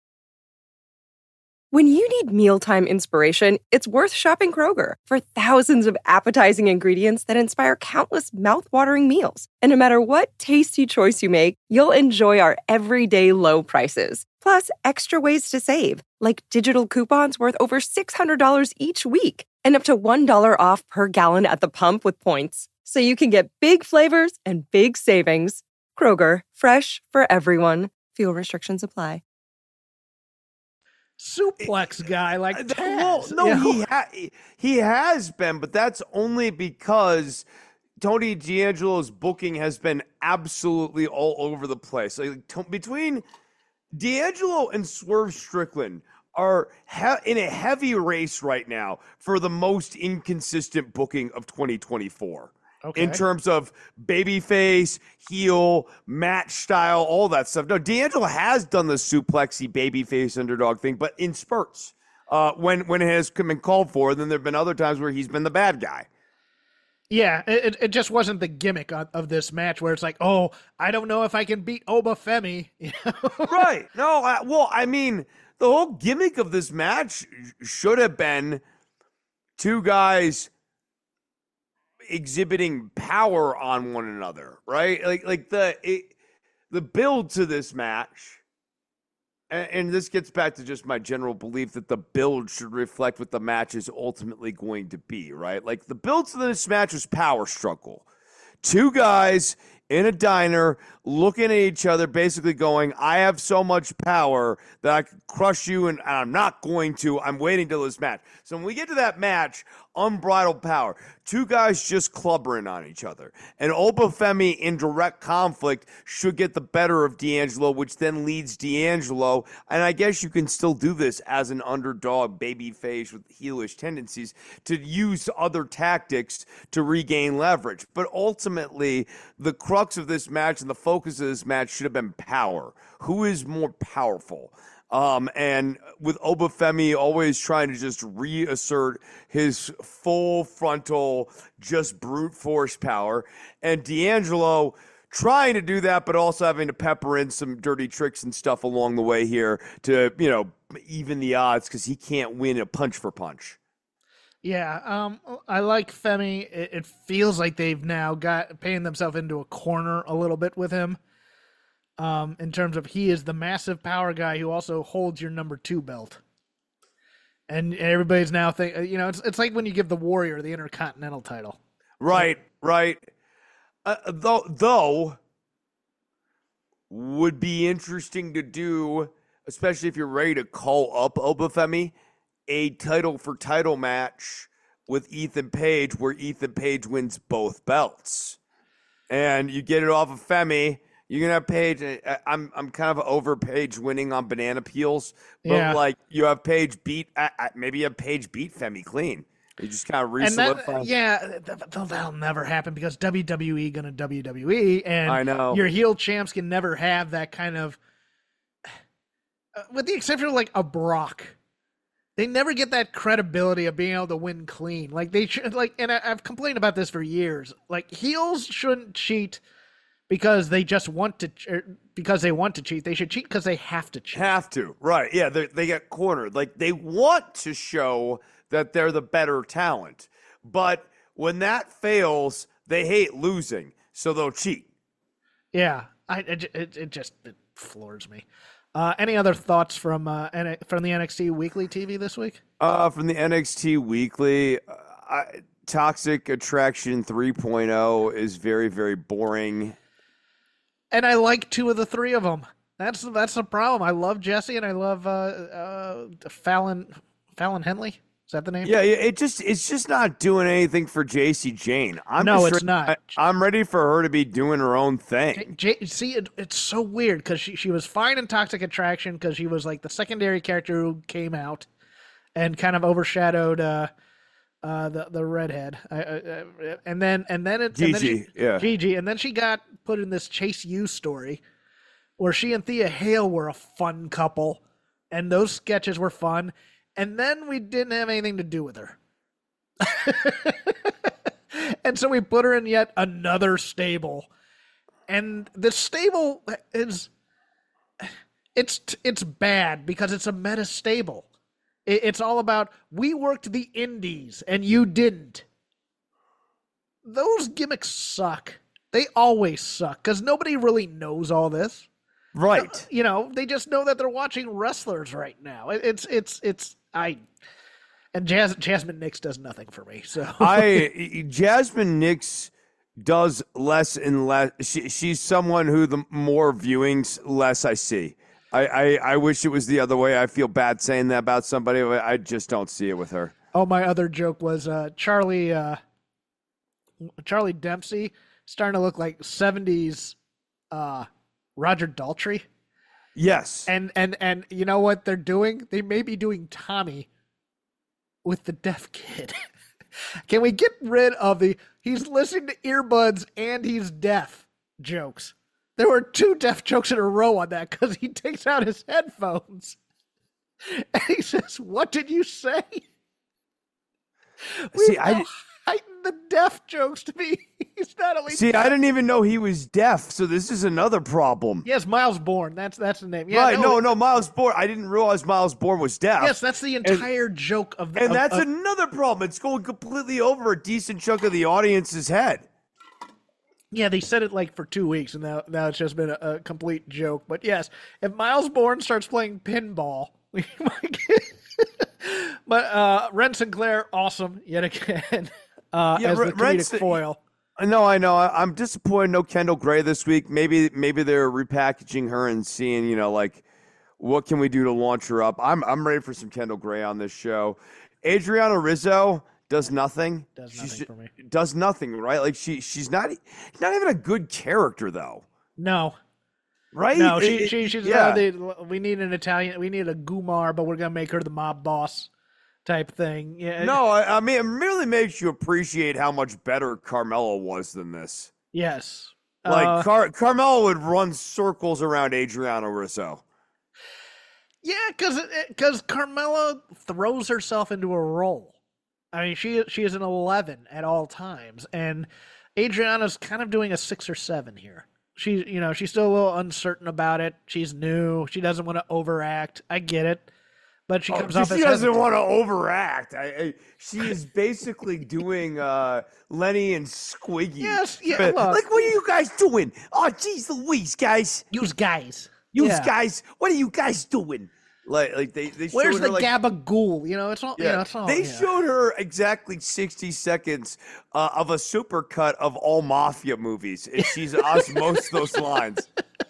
When you need mealtime inspiration, it's worth shopping Kroger for thousands of appetizing ingredients that inspire countless mouthwatering meals. And no matter what tasty choice you make, you'll enjoy our everyday low prices. Plus, extra ways to save, like digital coupons worth over six hundred dollars each week and up to one dollar off per gallon at the pump with points. So you can get big flavors and big savings. Kroger, fresh for everyone. Fuel restrictions apply. Suplex guy like Uh, Taz. well, no, you know? he ha- he has been, but that's only because Tony D'Angelo's booking has been absolutely all over the place. Like to- between D'Angelo and Swerve Strickland are he- in a heavy race right now for the most inconsistent booking of twenty twenty-four. Okay. In terms of babyface, heel, match style, all that stuff. No, D'Angelo has done the suplexy babyface underdog thing, but in spurts. Uh, when when it has been called for, then there have been other times where he's been the bad guy. Yeah, it, it just wasn't the gimmick of, of this match where it's like, oh, I don't know if I can beat Oba Femi. You know? Right. No, I, well, I mean, the whole gimmick of this match should have been two guys exhibiting power on one another, right? Like, like the it, the build to this match, and, and this gets back to just my general belief that the build should reflect what the match is ultimately going to be, right? Like the build to this match was power struggle, two guys in a diner looking at each other, basically going, I have so much power that I could crush you, and I'm not going to. I'm waiting till this match. So when we get to that match, unbridled power, two guys just clubbering on each other. And Oba Femi in direct conflict should get the better of D'Angelo, which then leads D'Angelo. And I guess you can still do this as an underdog babyface with heelish tendencies to use other tactics to regain leverage. But ultimately, the crux of this match and the focus of this match should have been power. Who is more powerful? Um, and with Oba Femi always trying to just reassert his full frontal, just brute force power, and D'Angelo trying to do that, but also having to pepper in some dirty tricks and stuff along the way here to, you know, even the odds because he can't win a punch for punch. Yeah, um, I like Femi. It, it feels like they've now got paying themselves into a corner a little bit with him. Um, in terms of he is the massive power guy who also holds your number two belt, and everybody's now think you know it's it's like when you give the Warrior the Intercontinental title. Right, right. Uh, though, though, would be interesting to do, especially if you're ready to call up Oba Femi, a title for title match with Ethan Page, where Ethan Page wins both belts, and you get it off of Femi. You're gonna have Page. I'm I'm kind of over Page winning on banana peels, but Yeah. like you have Page beat. Maybe you have Page beat Femi clean. You just kind of And re-solidify. that, yeah, th- th- that'll never happen because W W E gonna W W E, and I know. your heel champs can never have that kind of, uh, with the exception of like a Brock, they never get that credibility of being able to win clean. Like they should, like, and I, I've complained about this for years. Like heels shouldn't cheat because they just want to, er, because they want to cheat. They should cheat because they have to cheat. Have to, right? Yeah, they they get cornered. Like they want to show that they're the better talent, but when that fails, they hate losing, so they'll cheat. Yeah, I it, it, it just it floors me. Uh, any other thoughts from uh, N- from the N X T Weekly T V this week? Uh, from the N X T Weekly, uh, I, Toxic Attraction three point oh is very very boring. And I like two of the three of them. That's that's the problem. I love Jesse and I love uh, uh, Fallon Fallon Henley. Is that the name? Yeah, it just it's just not doing anything for J C Jane. I'm No, just it's ready- not. I, I'm ready for her to be doing her own thing. J- J- see, it, it's so weird because she, she was fine in Toxic Attraction because she was like the secondary character who came out and kind of overshadowed uh, uh, the the redhead. I, I, I, and then and then it and then Gigi, she, yeah. Gigi, and then she got put in this Chase U story where she and Thea Hale were a fun couple, and those sketches were fun. And then we didn't have anything to do with her. And so we put her in yet another stable. And the stable is it's it's bad because it's a meta stable. It, it's all about we worked the indies and you didn't. Those gimmicks suck. They always suck because nobody really knows all this. Right. You know, they just know that they're watching wrestlers right now. It, it's it's it's I and Jas- Jasmine Nix does nothing for me. So I Jasmine Nix does less and less. She, she's someone who the more viewings, less I see. I, I, I wish it was the other way. I feel bad saying that about somebody, but I just don't see it with her. Oh, my other joke was uh, Charlie uh, Charlie Dempsey starting to look like seventies uh, Roger Daltrey. Yes. And, and, and you know what they're doing? They may be doing Tommy with the deaf kid. Can we get rid of the he's listening to earbuds and he's deaf jokes? There were two deaf jokes in a row on that because he takes out his headphones and he says, "What did you say?" We See, I heightened the deaf jokes to be he's not only see. deaf. I didn't even know he was deaf, so this is another problem. Yes, Miles Bourne. That's that's the name. Yeah, right? no, No, no, Miles Bourne. I didn't realize Miles Bourne was deaf. Yes, that's the entire and, joke of the. And of, that's of, another problem. It's going completely over a decent chunk of the audience's head. Yeah, they said it like for two weeks, and now now it's just been a, a complete joke. But yes, if Miles Bourne starts playing pinball, we might get. But uh, Ren Sinclair, awesome yet again uh, yeah, as the Ren, comedic Ren, foil. I know, I know. I, I'm disappointed. No Kendall Gray this week. Maybe, maybe they're repackaging her and seeing, you know, like what can we do to launch her up. I'm, I'm ready for some Kendall Gray on this show. Adriana Rizzo does nothing. Does nothing she's, for me. Does nothing, right? Like she, she's not, not even a good character though. No. Right? No, she, it, she she's yeah. uh, the, we need an Italian. We need a Gumar, but we're gonna make her the mob boss type thing. Yeah. No, I, I mean it really makes you appreciate how much better Carmella was than this. Yes. Like uh, Car- Carmella would run circles around Adriana Rizzo. Yeah, because because Carmella throws herself into a role. I mean, she she is an eleven at all times, and Adriana's kind of doing a six or seven here. She, you know, she's still a little uncertain about it. She's new. She doesn't want to overact. I get it, but she comes oh, off she as doesn't hesitant. want to overact. I, I, she is basically doing uh, Lenny and Squiggy. Yes, yeah. But, Look, like, what are you guys doing? Oh, geez, Louise, guys. use guys. You Yeah. guys, what are you guys doing? Like, like they, they Where's showed the her, like, gabagool? You know, it's all. Yeah, You know, it's all. they yeah. showed her exactly sixty seconds uh, of a supercut of all mafia movies, and she's us most of those lines.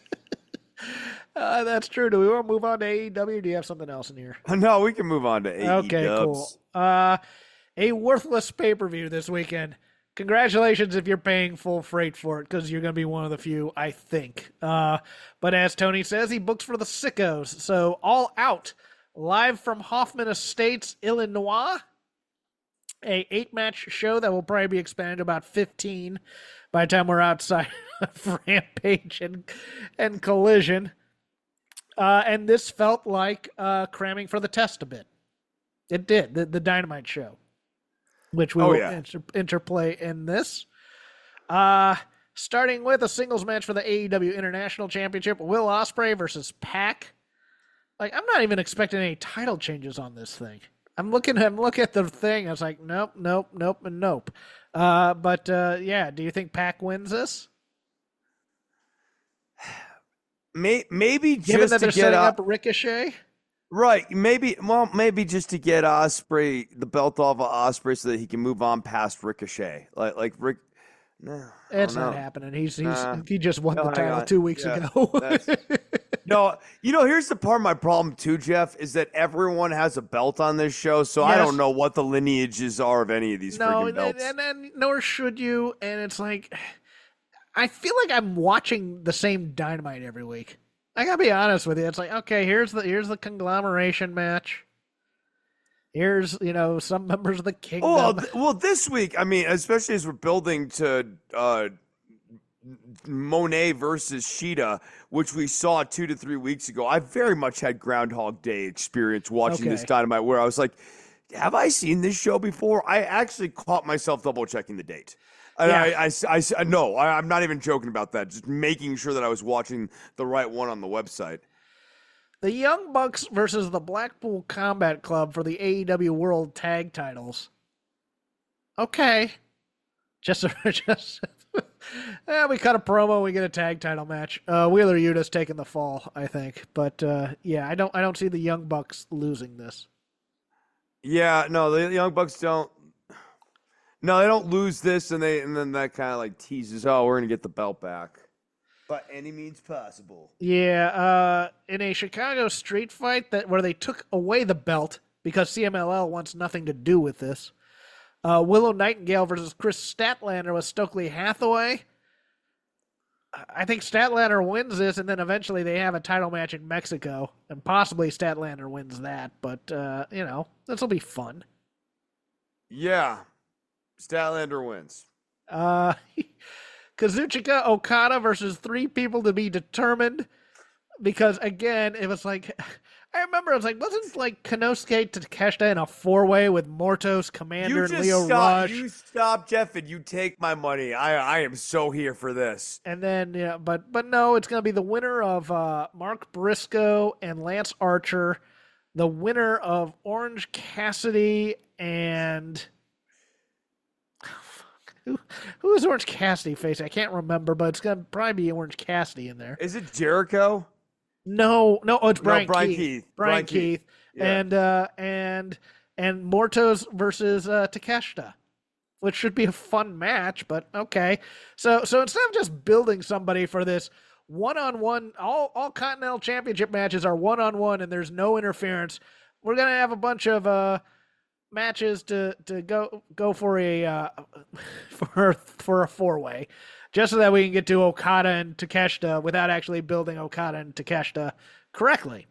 Uh, that's true. Do we want to move on to A E W? Or do you have something else in here? No, we can move on to A E W. Okay, cool. Uh, a worthless pay per view this weekend. Congratulations if you're paying full freight for it, because you're going to be one of the few, I think. Uh, but as Tony says, he books for the sickos. So All Out, live from Hoffman Estates, Illinois. A eight-match show that will probably be expanded to about fifteen by the time we're outside of Rampage and, and Collision. Uh, and this felt like uh, cramming for the test a bit. It did, the, the Dynamite show, which we Oh, will yeah. inter- interplay in this. Uh, starting with a singles match for the A E W International Championship, Will Ospreay versus Pac. Like, I'm not even expecting any title changes on this thing. I'm looking, I'm looking at the thing. I was like, nope, nope, nope, and nope. Uh, but uh, yeah, do you think Pac wins this? May, maybe Given just that to they're get setting up, up Ricochet? right? Maybe, well, maybe just to get Osprey the belt off of Osprey so that he can move on past Ricochet. Like, like Rick. No, I It's don't not know. happening. He's he's Nah. he just won No, the hang title on. two weeks Yeah, ago. that's- No, you know, here's the part of my problem too, Jeff, is that everyone has a belt on this show, so I Yes. don't know what the lineages are of any of these no, freaking and, belts. and, and nor should you. And it's like, I feel like I'm watching the same Dynamite every week. I gotta be honest with you. It's like, okay, here's the here's the conglomeration match. Here's, you know, some members of the kingdom. Oh, well, th- well, this week, I mean, especially as we're building to uh, Monet versus Sheeta, which we saw two to three weeks ago, I very much had Groundhog Day experience watching this Okay. Dynamite where I was like, have I seen this show before? I actually caught myself double checking the date. And Yeah. I, I, I, I, no, I, I'm not even joking about that. Just making sure that I was watching the right one on the website. The Young Bucks versus the Blackpool Combat Club for the A E W World Tag Titles. Okay. Just, just eh, we cut a promo, we get a tag title match. Uh, Wheeler Yuta's taking the fall, I think. But uh, yeah, I don't I don't see the Young Bucks losing this. Yeah, no, the Young Bucks don't. No, they don't lose this, and they and then that kind of like teases, oh, we're gonna get the belt back by any means possible. Yeah, uh, in a Chicago street fight that where they took away the belt because C M L L wants nothing to do with this. Uh, Willow Nightingale versus Chris Statlander with Stokely Hathaway. I think Statlander wins this, and then eventually they have a title match in Mexico, and possibly Statlander wins that. But uh, you know, this will be fun. Yeah. Statlander wins. Uh, Kazuchika Okada versus three people to be determined. Because, again, it was like... I remember it was like, wasn't like Konosuke Takeshita in a four-way with Mortos, Commander, You and just Leo stop, Rush? You stop, Jeff, and you take my money. I I am so here for this. And then, yeah, but but no, it's going to be the winner of uh, Mark Briscoe and Lance Archer, the winner of Orange Cassidy and... Who, who is Orange Cassidy facing? I can't remember, but it's going to probably be Orange Cassidy in there. Is it Jericho? No, no, oh, it's Brian, no, Brian Keith. Keith. Brian, Brian Keith. Keith. Yeah. And, uh, and, and Mortos versus uh, Takeshita, which should be a fun match, but okay. So, so instead of just building somebody for this one-on-one, all, all Continental Championship matches are one-on-one and there's no interference, we're going to have a bunch of, uh, matches to, to go go for a uh, for for a four way, just so that we can get to Okada and Takeshita without actually building Okada and Takeshita correctly.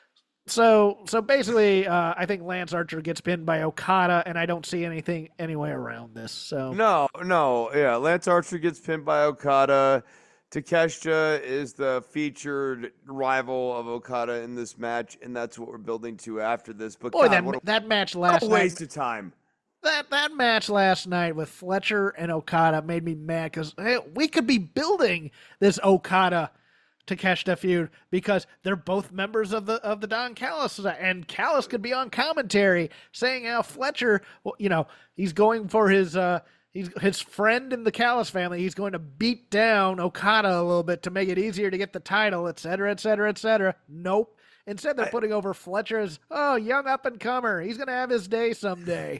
So so basically, uh, I think Lance Archer gets pinned by Okada, and I don't see anything anyway around this. So No, no, yeah. Lance Archer gets pinned by Okada. Takeshita is the featured rival of Okada in this match, and that's what we're building to after this. But boy, God, that what a, that match what last a waste night, of time. that that match last night with Fletcher and Okada made me mad because hey, we could be building this Okada Takeshita feud because they're both members of the of the Don Callis, and Callis could be on commentary saying how Fletcher, well, you know, he's going for his uh he's his friend in the Callis family. He's going to beat down Okada a little bit to make it easier to get the title, et cetera, et cetera, et cetera. Nope. Instead, they're I, putting over Fletcher as, oh, young up-and-comer. He's going to have his day someday.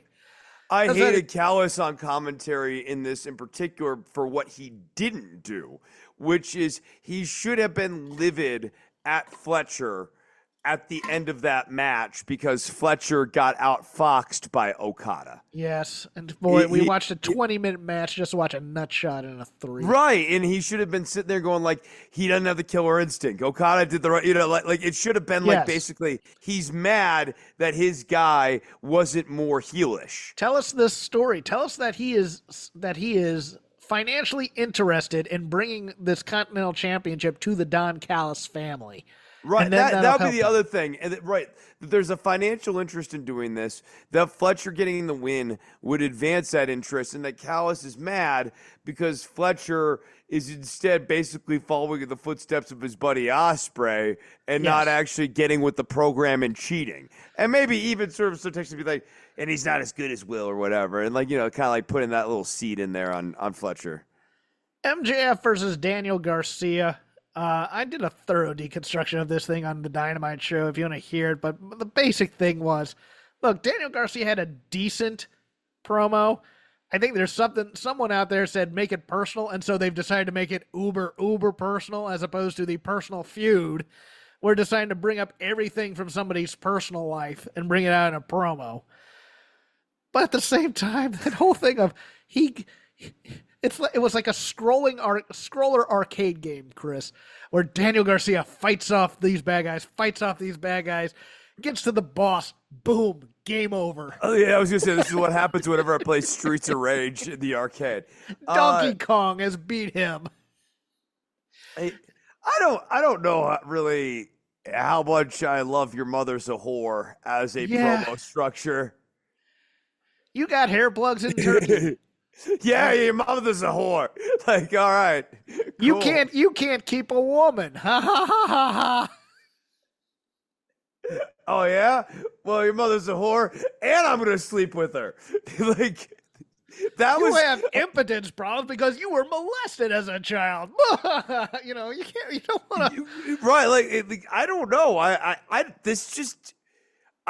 I That's hated that, Callis on commentary in this in particular for what he didn't do, which is he should have been livid at Fletcher at the end of that match because Fletcher got outfoxed by Okada. Yes, and boy, He- we he- watched a twenty-minute match just to watch a nut shot in a three. Right, and he should have been sitting there going like, he doesn't have the killer instinct. Okada did the right, you know, like, like it should have been like Yes. basically he's mad that his guy wasn't more heelish. Tell us this story. Tell us that he is that he is financially interested in bringing this Continental Championship to the Don Callis family. Right, And then that that'll that would help be the him. other thing. And that- right, that there's a financial interest in doing this. That Fletcher getting the win would advance that interest, and that Callis is mad because Fletcher is instead basically following in the footsteps of his buddy Ospreay and not Yes. actually getting with the program and cheating. And maybe even sort of subtextually be like, and he's not as good as Will or whatever, and like you know, kind of like putting that little seed in there on on Fletcher. M J F versus Daniel Garcia. Uh, I did a thorough deconstruction of this thing on the Dynamite show if you want to hear it, but the basic thing was, look, Daniel Garcia had a decent promo. I think there's something, someone out there said make it personal, and so they've decided to make it uber, uber personal as opposed to the personal feud. We're deciding to bring up everything from somebody's personal life and bring it out in a promo. But at the same time, that whole thing of he... It's like, it was like a scrolling ar- scroller arcade game, Chris, where Daniel Garcia fights off these bad guys, fights off these bad guys, gets to the boss, boom, game over. Oh yeah, I was gonna say this is what happens whenever I play Streets of Rage in the arcade. Donkey Uh, Kong has beat him. I, I don't I don't know really how much I love Your Mother's a Whore as a Yeah. promo structure. You got hair plugs in Turkey. Yeah, your mother's a whore. Like, all right. You cool. can't you can't keep a woman. Ha ha ha ha ha. Oh yeah? Well, your mother's a whore, and I'm gonna sleep with her. Like that You was have impotence problems because you were molested as a child. You know, you can't you don't want to right. Like, it, like I don't know. I, I, I, this just, I,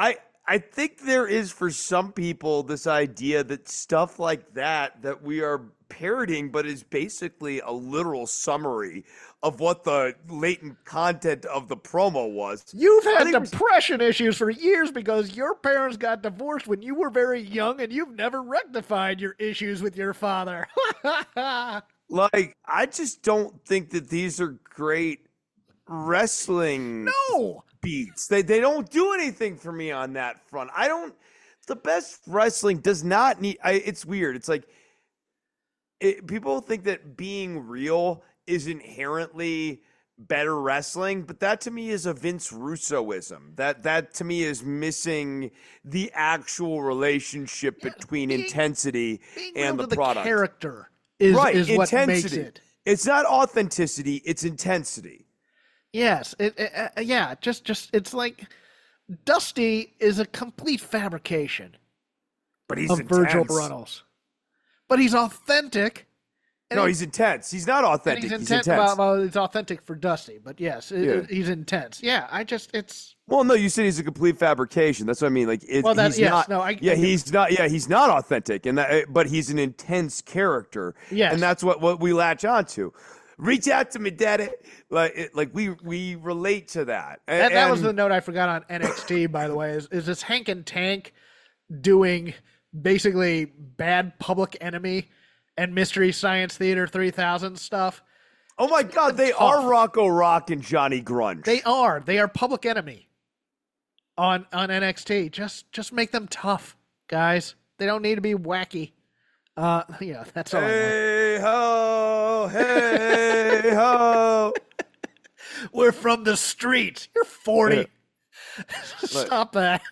I think there is for some people this idea that stuff like that that we are parroting, but is basically a literal summary of what the latent content of the promo was. You've I had think- depression issues for years because your parents got divorced when you were very young and you've never rectified your issues with your father. Like, I just don't think that these are great wrestling No. beats. They they don't do anything for me on that front. I don't. The best wrestling does not need. I, it's weird. It's like it, people think that being real is inherently better wrestling, but that to me is a Vince Russoism. That that to me is missing the actual relationship between being- intensity Being and real the to product. The character is, right, is what intensity. makes it. It's not authenticity. It's intensity. Yes, it, it, uh, yeah, just, just, it's like Dusty is a complete fabrication But he's of intense. Virgil Brunnels, but he's authentic. And No, he- he's intense. He's not and authentic. he's He's intense. intense. Well, well, it's authentic for Dusty, but yes, it, Yeah. it- he's intense. Yeah, I just, it's Well, no, you said he's a complete fabrication. That's what I mean. Like, it, Well, that- he's yes, not. no, I- yeah, I get- he's not. Yeah, he's not authentic, and that, but he's an intense character. Yes. and that's what, what we latch onto. Reach out to me, daddy. Like, it, like we we relate to that. A- that, that was and- the note I forgot on N X T. By the way, is is this Hank and Tank doing basically bad Public Enemy and Mystery Science Theater three thousand stuff? Oh my God, they tough. are Rocco Rock and Johnny Grunge. They are. They are Public Enemy on on N X T. Just just make them tough, guys. They don't need to be wacky. Uh, yeah, that's all. I know. Hey ho, hey ho. We're from the streets. You're forty. Yeah. Stop that.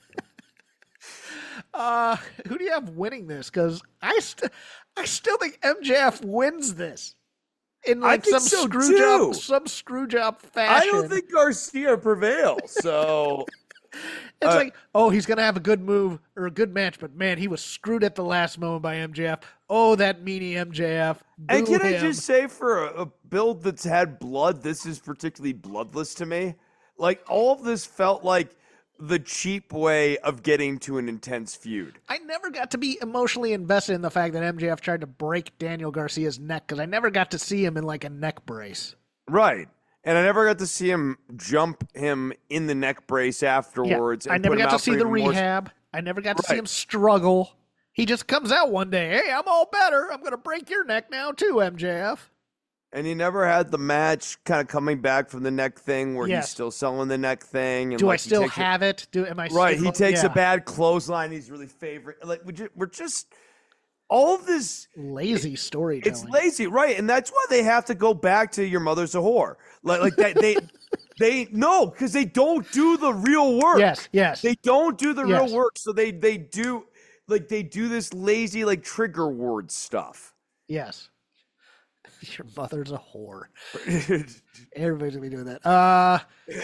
Uh, who do you have winning this? Because I, st- I still think M J F wins this in I like think some so, screw too. job, some screw job fashion. I don't think Garcia prevails. So It's uh, like, oh, he's gonna have a good move or a good match, but man, he was screwed at the last moment by M J F. Oh, that meanie M J F. And Boo can I him. just say, for a, a build that's had blood, this is particularly bloodless to me. Like, all of this felt like the cheap way of getting to an intense feud. I never got to be emotionally invested in the fact that M J F tried to break Daniel Garcia's neck because I never got to see him in like a neck brace. Right. And I never got to see him jump him in the neck brace afterwards. I and never put him got to out see for the even more- rehab. I never got to see Right. him struggle. He just comes out one day. Hey, I'm all better. I'm going to break your neck now too, M J F. And he never had the match kind of coming back from the neck thing where Yes. he's still selling the neck thing. And Do like, I he still takes a- have it? Do am I Right, still- he takes yeah. a bad clothesline. He's really favorite. Like we ju- we're just all of this. lazy storytelling? It's lazy, right? And that's why they have to go back to your mother's a whore. Like like that they they no because they don't do the real work. Yes, yes. They don't do the Yes. real work, so they they do like they do this lazy like trigger word stuff. Yes. Your mother's a whore. Everybody's gonna be doing that. Uh,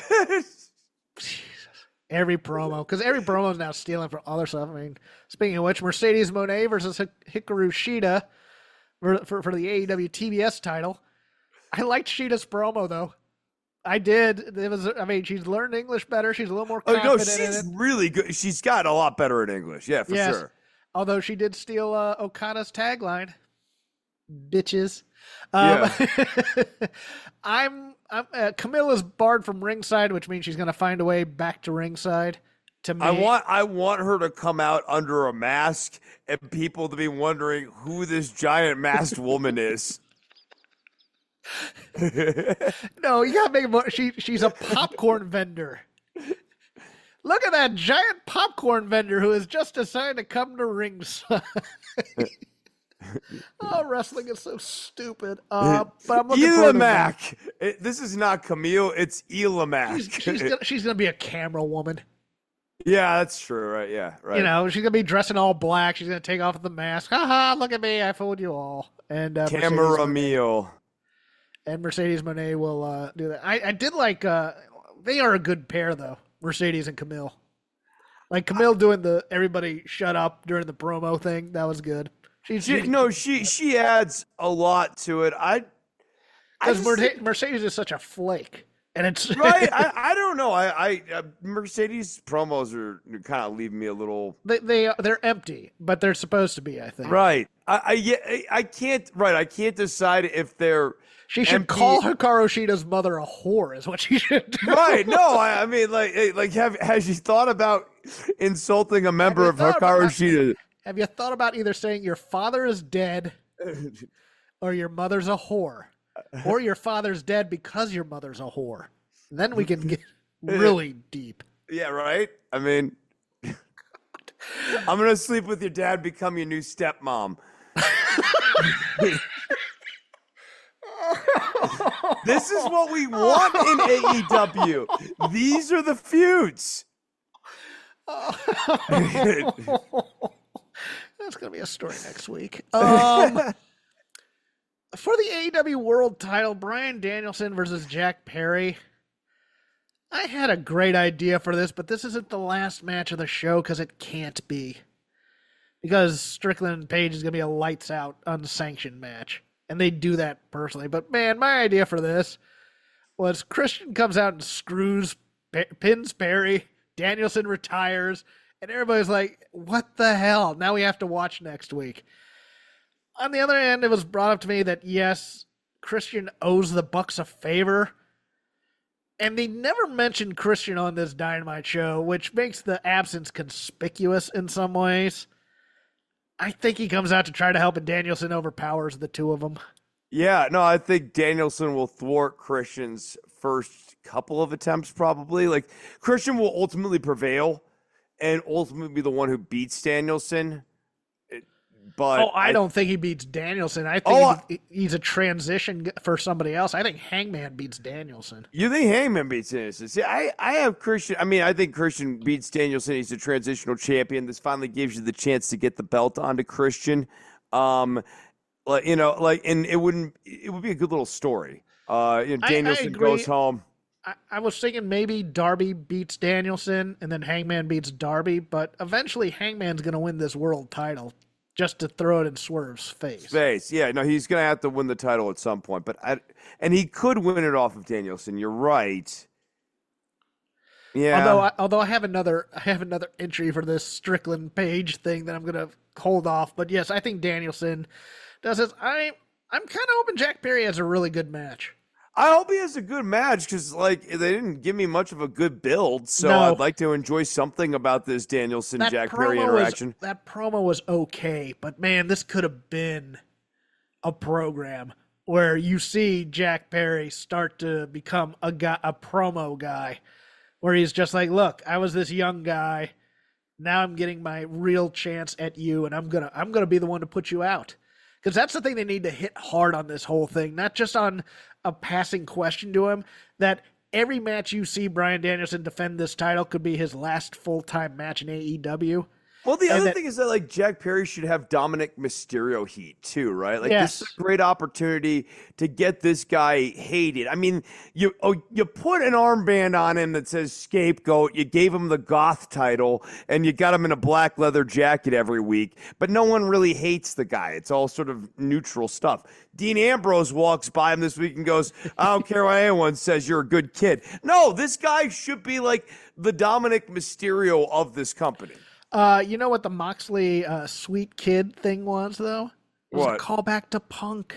Jesus. Every promo, because every promo is now stealing from other stuff. I mean, speaking of which, Mercedes Moné versus Hik- Hikaru Shida for, for for the A E W T B S title. I liked Shida's promo though. I did. It was. I mean, she's learned English better. She's a little more Oh confident no, in she's it. really good. She's got a lot better at English. Yeah, for Yes. sure. Although she did steal uh, Okada's tagline, "Bitches." Um, I'm. I'm. Uh, Camilla's barred from ringside, which means she's going to find a way back to ringside. To me, I want I want her to come out under a mask and people to be wondering who this giant masked woman is. No, you gotta make it more. She she's a popcorn vendor. Look at that giant popcorn vendor who has just decided to come to ringside. Oh, wrestling is so stupid. Uh, but I'm looking forward to that. Elamac. It- This is not Camille, it's Elamac. She's, she's gonna she's gonna be a camera woman. Yeah, that's true, right? Yeah, right. You know, she's gonna be dressed in all black. She's gonna take off the mask. Ha ha! Look at me, I fooled you all. And uh, Camera Mercedes, meal. and Mercedes Moné will uh, do that. I, I did like. Uh, they are a good pair though, Mercedes and Camille. Like Camille doing the everybody shut up during the promo thing. That was good. She's She, no, she she adds a lot to it. I I because just think- Mercedes is such a flake, And it's right. I, I don't know. I, I uh, Mercedes promos are kind of leaving me a little. they they they're empty, but they're supposed to be. I think. Right. I I, yeah, I I can't. Right. I can't decide if they're. She should empty. call Hikaru Shida's mother a whore. Is what she should do. Right. No. I, I mean, like, hey, like, have has she thought about insulting a member you of thought Hikaru about- Shida? Have you thought about either saying your father is dead, or your mother's a whore, or your father's dead because your mother's a whore? And then we can get really deep. Yeah. Right. I mean, I'm gonna sleep with your dad, become your new stepmom. This is what we want in A E W. These are the feuds. That's gonna be a story next week. Um, for the A E W World Title, Bryan Danielson versus Jack Perry. I had a great idea for this, but this isn't the last match of the show because it can't be. Because Strickland and Page is gonna be a lights out, unsanctioned match. And they do that personally. But man, my idea for this was Christian comes out and screws, pins Perry, Danielson retires, and everybody's like, what the hell? Now we have to watch next week. On the other hand, it was brought up to me that yes, Christian owes the Bucks a favor. And they never mentioned Christian on this Dynamite show, which makes the absence conspicuous in some ways. I think he comes out to try to help, and Danielson overpowers the two of them. Yeah, no, I think Danielson will thwart Christian's first couple of attempts, probably. Like, Christian will ultimately prevail and ultimately be the one who beats Danielson. But oh, I, I don't think he beats Danielson. I think oh, he, he's a transition for somebody else. I think Hangman beats Danielson. You think Hangman beats Danielson? See, I, I have Christian. I mean, I think Christian beats Danielson. He's a transitional champion. This finally gives you the chance to get the belt onto Christian. Um, like you know, like, and it wouldn't. It would be a good little story. Uh, you know, Danielson I, I goes home. I, I was thinking maybe Darby beats Danielson and then Hangman beats Darby, but eventually Hangman's going to win this world title. Just to throw it in Swerve's face. Face, yeah. No, he's going to have to win the title at some point. But I, and he could win it off of Danielson. You're right. Yeah. Although, I, although I have another, I have another entry for this Strickland Page thing that I'm going to hold off. But yes, I think Danielson does this. I, I'm kind of hoping Jack Perry has a really good match. I hope he has a good match because, like, they didn't give me much of a good build, so no. I'd like to enjoy something about this Danielson that Jack Perry was, interaction. That promo was okay, but man, this could have been a program where you see Jack Perry start to become a guy, a promo guy, where he's just like, "Look, I was this young guy, now I'm getting my real chance at you, and I'm gonna, I'm gonna be the one to put you out." Because that's the thing they need to hit hard on this whole thing, not just on a passing question to him, that every match you see Bryan Danielson defend this title could be his last full-time match in A E W. Well, the And other that- thing is that, like, Jack Perry should have Dominic Mysterio heat too, right? Like, Yes. this is a great opportunity to get this guy hated. I mean, you oh, you put an armband on him that says scapegoat, you gave him the goth title, and you got him in a black leather jacket every week, but no one really hates the guy. It's all sort of neutral stuff. Dean Ambrose walks by him this week and goes, I don't care what anyone says, you're a good kid. No, this guy should be like the Dominic Mysterio of this company. Uh, you know what the Moxley uh, sweet kid thing was, though? It was What? a callback to Punk.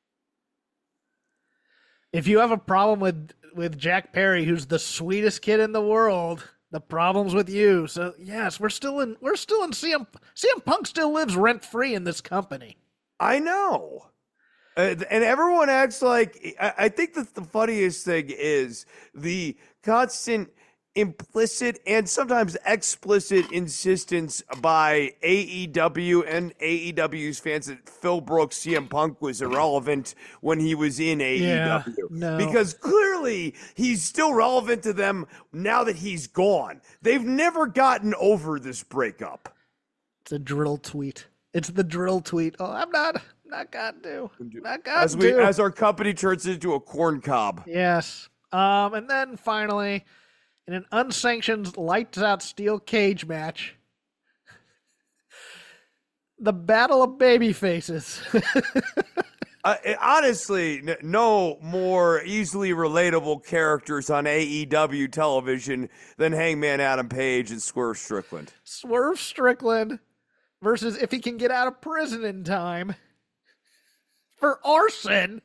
If you have a problem with, with Jack Perry, who's the sweetest kid in the world, the problem's with you. So yes, we're still in we're still in C M C M Punk still lives rent free in this company. I know. Uh, and everyone acts like, I, I think that the funniest thing is the constant implicit and sometimes explicit insistence by A E W and A E W's fans that Phil Brooks, C M Punk was irrelevant when he was in A E W. Yeah, no. Because clearly he's still relevant to them now that he's gone. They've never gotten over this breakup. It's a drill tweet. It's the drill tweet. Oh, I'm not not got to. Not got As we to. as our company turns into a corn cob. Yes. Um, and then finally, in an unsanctioned lights out steel cage match, the Battle of Baby Faces. Uh, honestly, n- no more easily relatable characters on A E W television than Hangman Adam Page and Swerve Strickland. Swerve Strickland versus if he can get out of prison in time for arson,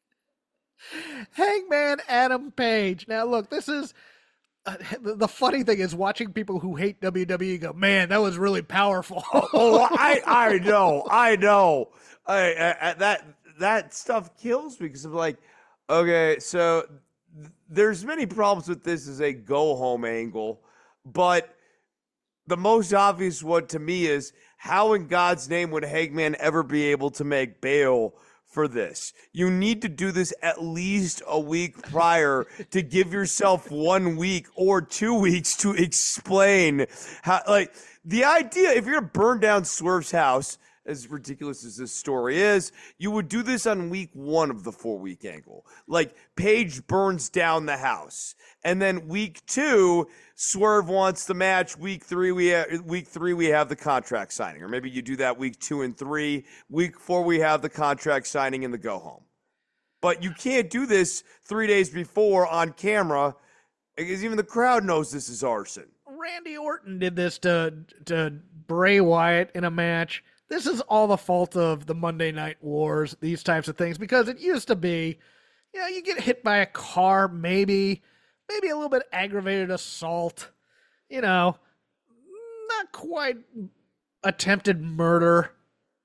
Hangman Adam Page. Now, look, this is uh, the funny thing is watching people who hate W W E go, man, that was really powerful. Oh, I I know, I know. I, I, I that that stuff kills me because I'm like, okay, so th- there's many problems with this as a go home angle, but the most obvious one to me is how in God's name would Hangman ever be able to make bail for this? You need to do this at least a week prior to give yourself one week or two weeks to explain how, like, the idea, if you're going to burn down Swerve's house, as ridiculous as this story is, you would do this on week one of the four-week angle. Like, Paige burns down the house. And then week two, Swerve wants the match. Week three, we have, week three, we have the contract signing. Or maybe you do that week two and three. Week four, we have the contract signing and the go-home. But you can't do this three days before on camera because even the crowd knows this is arson. Randy Orton did this to, to Bray Wyatt in a match. This is all the fault of the Monday Night Wars, these types of things, because it used to be, you know, you get hit by a car, maybe, maybe a little bit aggravated assault, you know, not quite attempted murder.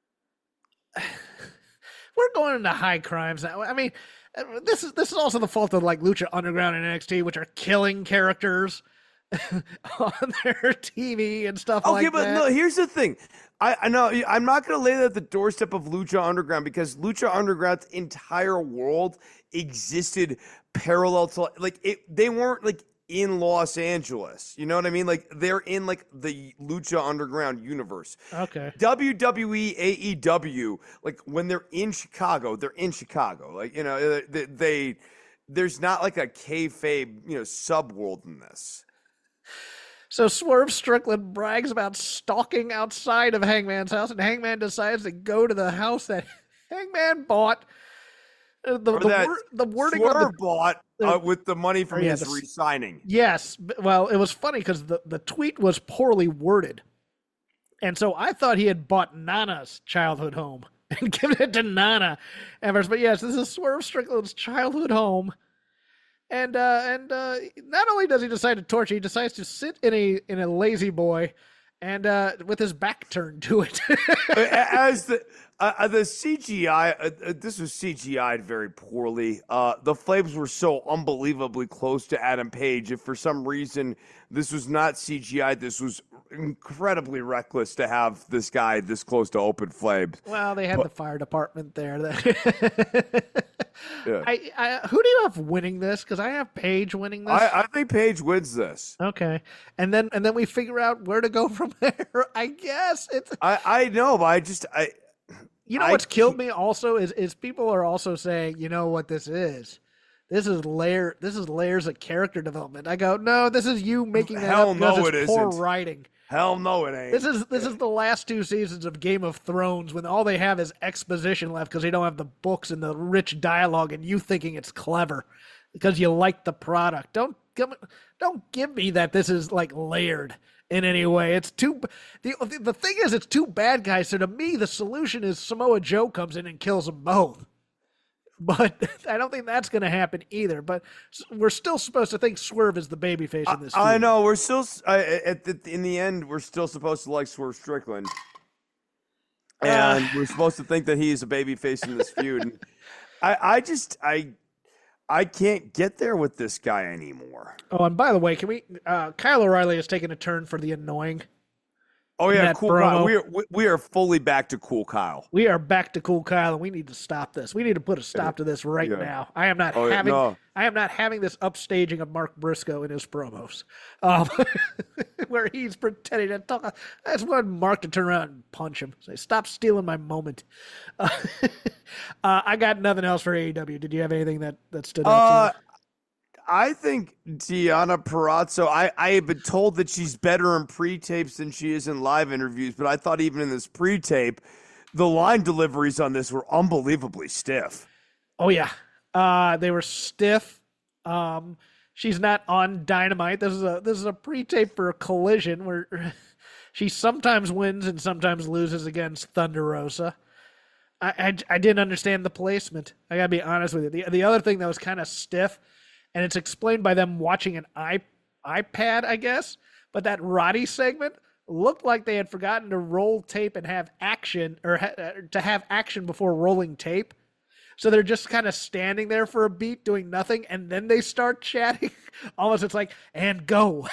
We're going into high crimes now. I mean, this is this is also the fault of like Lucha Underground and N X T, which are killing characters on their T V and stuff okay, like that. Okay, but no, here's the thing. I, I know I'm not going to lay that at the doorstep of Lucha Underground because Lucha Underground's entire world existed parallel to, like, it. They weren't like in Los Angeles. You know what I mean? Like, they're in like the Lucha Underground universe. Okay. W W E, A E W, like when they're in Chicago, they're in Chicago. Like, you know, they, they there's not like a kayfabe, you know, subworld in this. So Swerve Strickland brags about stalking outside of Hangman's house, and Hangman decides to go to the house that Hangman bought. Uh, the, the, that wor- the wording Swerve of the, bought uh, with the money from oh, yeah, his the, re-signing. Yes. Well, it was funny because the, the tweet was poorly worded. And so I thought he had bought Nana's childhood home and given it to Nana. But yes, this is Swerve Strickland's childhood home. And uh, and uh, not only does he decide to torch, he decides to sit in a in a lazy boy, and uh, with his back turned to it. As the uh, the C G I, uh, this was C G I'd very poorly. Uh, the flames were so unbelievably close to Adam Page. If for some reason this was not C G I, this was incredibly reckless to have this guy this close to open flames. Well, they had but, the fire department there. yeah. I, I, who do you have winning this? Because I have Paige winning this. I, I think Paige wins this. Okay, and then and then we figure out where to go from there. I guess it's. I, I know, but I just I. You know I what's killed me also is is people are also saying, you know what this is. This is layer. This is layers of character development. I go, no, this is you making that Hell up no, because it's it poor isn't. writing. Hell no, it ain't. This is this is the last two seasons of Game of Thrones when all they have is exposition left because they don't have the books and the rich dialogue, and you thinking it's clever because you like the product. Don't don't give me that this is like layered in any way. It's too. The the thing is, it's two bad guys. So to me, the solution is Samoa Joe comes in and kills them both. But I don't think that's going to happen either. But we're still supposed to think Swerve is the babyface in this feud. I know. We're still, I, at the, in the end, we're still supposed to like Swerve Strickland. And uh, we're supposed to think that he is a babyface in this feud. I, I just, I I can't get there with this guy anymore. Oh, and by the way, can we, uh, Kyle O'Reilly has taken a turn for the annoying. Oh, yeah, Cool promo. Kyle. We are, we are fully back to Cool Kyle. We are back to Cool Kyle, and we need to stop this. We need to put a stop to this right yeah. now. I am not oh, having no. I am not having this upstaging of Mark Briscoe in his promos, um, where he's pretending to talk. I just want Mark to turn around and punch him. Say, stop stealing my moment. Uh, uh, I got nothing else for A E W. Did you have anything that, that stood out uh, to you? I think Deonna Purrazzo, I, I have been told that she's better in pre-tapes than she is in live interviews, but I thought even in this pre-tape the line deliveries on this were unbelievably stiff. Oh yeah, uh, they were stiff. Um, she's not on Dynamite. This is a this is a pre-tape for a Collision where she sometimes wins and sometimes loses against Thunder Rosa. I, I, I didn't understand the placement. I gotta be honest with you. The the other thing that was kind of stiff, and it's explained by them watching an i iPad, I guess. But that Roddy segment looked like they had forgotten to roll tape and have action, or ha- to have action before rolling tape. So they're just kind of standing there for a beat doing nothing, and then they start chatting. Almost it's like, and go.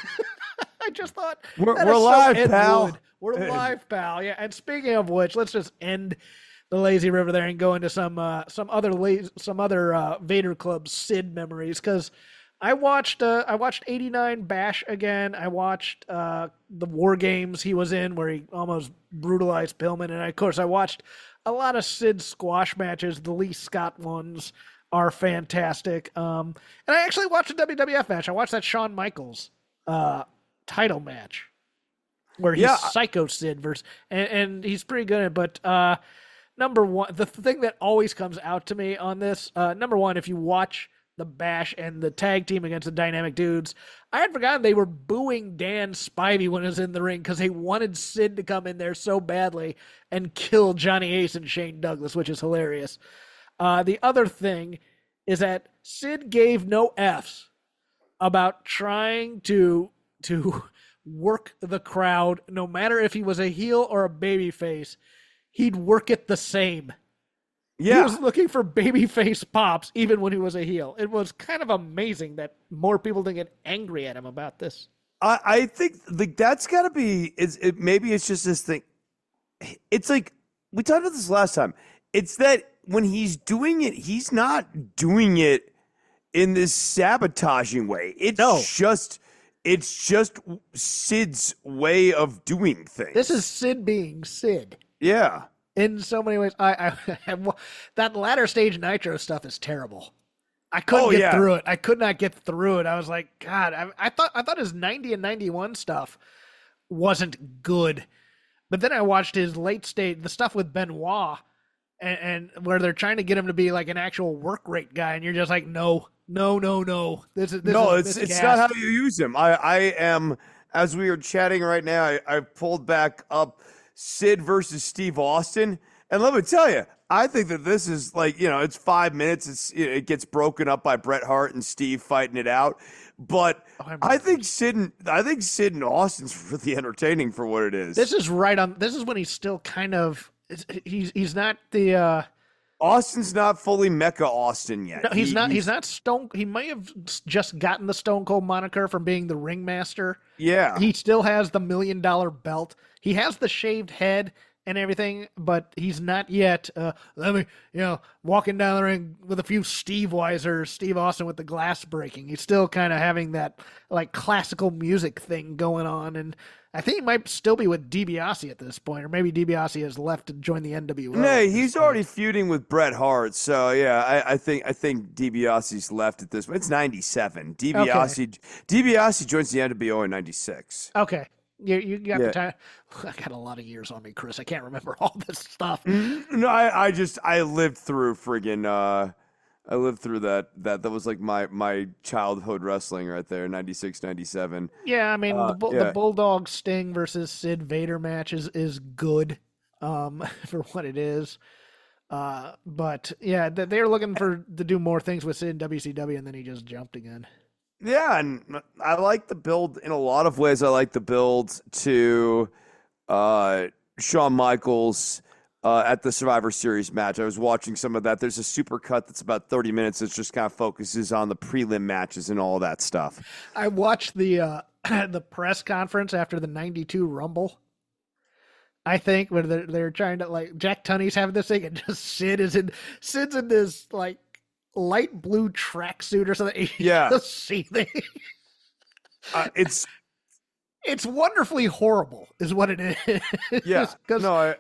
I just thought, we're, we're we're live, so pal. Wood. We're live, pal. Yeah, and speaking of which, let's just end the lazy river there and go into some uh, some other la- some other uh, Vader Club Sid memories, because I watched uh, I watched eighty-nine Bash again. I watched uh, the War Games he was in where he almost brutalized Pillman, and of course I watched a lot of Sid squash matches. The Lee Scott ones are fantastic. Um, and I actually watched a W W F match. I watched that Shawn Michaels uh, title match where he's Yeah. Psycho Sid versus, and, and he's pretty good at it. But uh, number one, the thing that always comes out to me on this, uh, number one, if you watch the Bash and the tag team against the Dynamic Dudes, I had forgotten they were booing Dan Spivey when he was in the ring because they wanted Sid to come in there so badly and kill Johnny Ace and Shane Douglas, which is hilarious. Uh, the other thing is that Sid gave no F's about trying to to work the crowd, no matter if he was a heel or a babyface. He'd work it the same. Yeah. He was looking for babyface pops even when he was a heel. It was kind of amazing that more people didn't get angry at him about this. I, I think like that's got to be. It's it, maybe it's just this thing. It's like we talked about this last time. It's that when he's doing it, he's not doing it in this sabotaging way. It's No. just it's just Sid's way of doing things. This is Sid being Sid yeah. in so many ways. I, I that latter stage Nitro stuff is terrible. I couldn't Oh, get yeah. through it. I could not get through it. I was like, God, I, I thought I thought his ninety and ninety-one stuff wasn't good. But then I watched his late stage, the stuff with Benoit, and, and where they're trying to get him to be like an actual work rate guy, and you're just like, no, no, no, no. This is this no, is it's it's miscast. not how you use him. I I am as we are chatting right now. I, I pulled back up Sid versus Steve Austin, and let me tell you, I think that this is like you know, it's five minutes. It's it gets broken up by Bret Hart and Steve fighting it out, but I'm- I think Sid and I think Sid and Austin's really entertaining for what it is. This is right on. This is when he's still kind of. it's- He's he's not the. uh Austin's not fully Mecha Austin yet. No, he's He- not. He's not Stone. He may have just gotten the Stone Cold moniker from being the ringmaster. Yeah. He still has the million dollar belt. He has the shaved head and everything, but he's not yet. Uh, let me, you know, walking down the ring with a few Steve Weiser, Steve Austin with the glass breaking. He's still kind of having that like classical music thing going on, and I think he might still be with DiBiase at this point, or maybe DiBiase has left to join the N W O. No, at this he's point. already feuding with Bret Hart, so yeah, I, I think I think DiBiase's left at this point. It's ninety-seven. DiBiase DiBiase joins the N W O in ninety-six. Okay. You you got Yeah. the time. I got a lot of years on me, Chris. I can't remember all this stuff. No, I, I just I lived through friggin' uh I lived through that that that was like my my childhood wrestling right there, ninety-six, ninety-seven. Yeah, I mean Uh, the bull yeah. the Bulldog Sting versus Sid Vader match is is good, um, for what it is. Uh, but yeah, th- they're looking for to do more things with Sid in W C W, and then he just jumped again. Yeah, and I like the build in a lot of ways. I like the build to uh, Shawn Michaels uh, at the Survivor Series match. I was watching some of that. There's a super cut that's about thirty minutes that just kind of focuses on the prelim matches and all that stuff. I watched the uh, the press conference after the ninety-two Rumble. I think when they're they're trying to like Jack Tunney's having this thing, and just Sid is in Sid's in this like light blue tracksuit or something. He's Yeah. just seething. Uh, it's It's wonderfully horrible, is what it is. yeah, 'Cause- no, I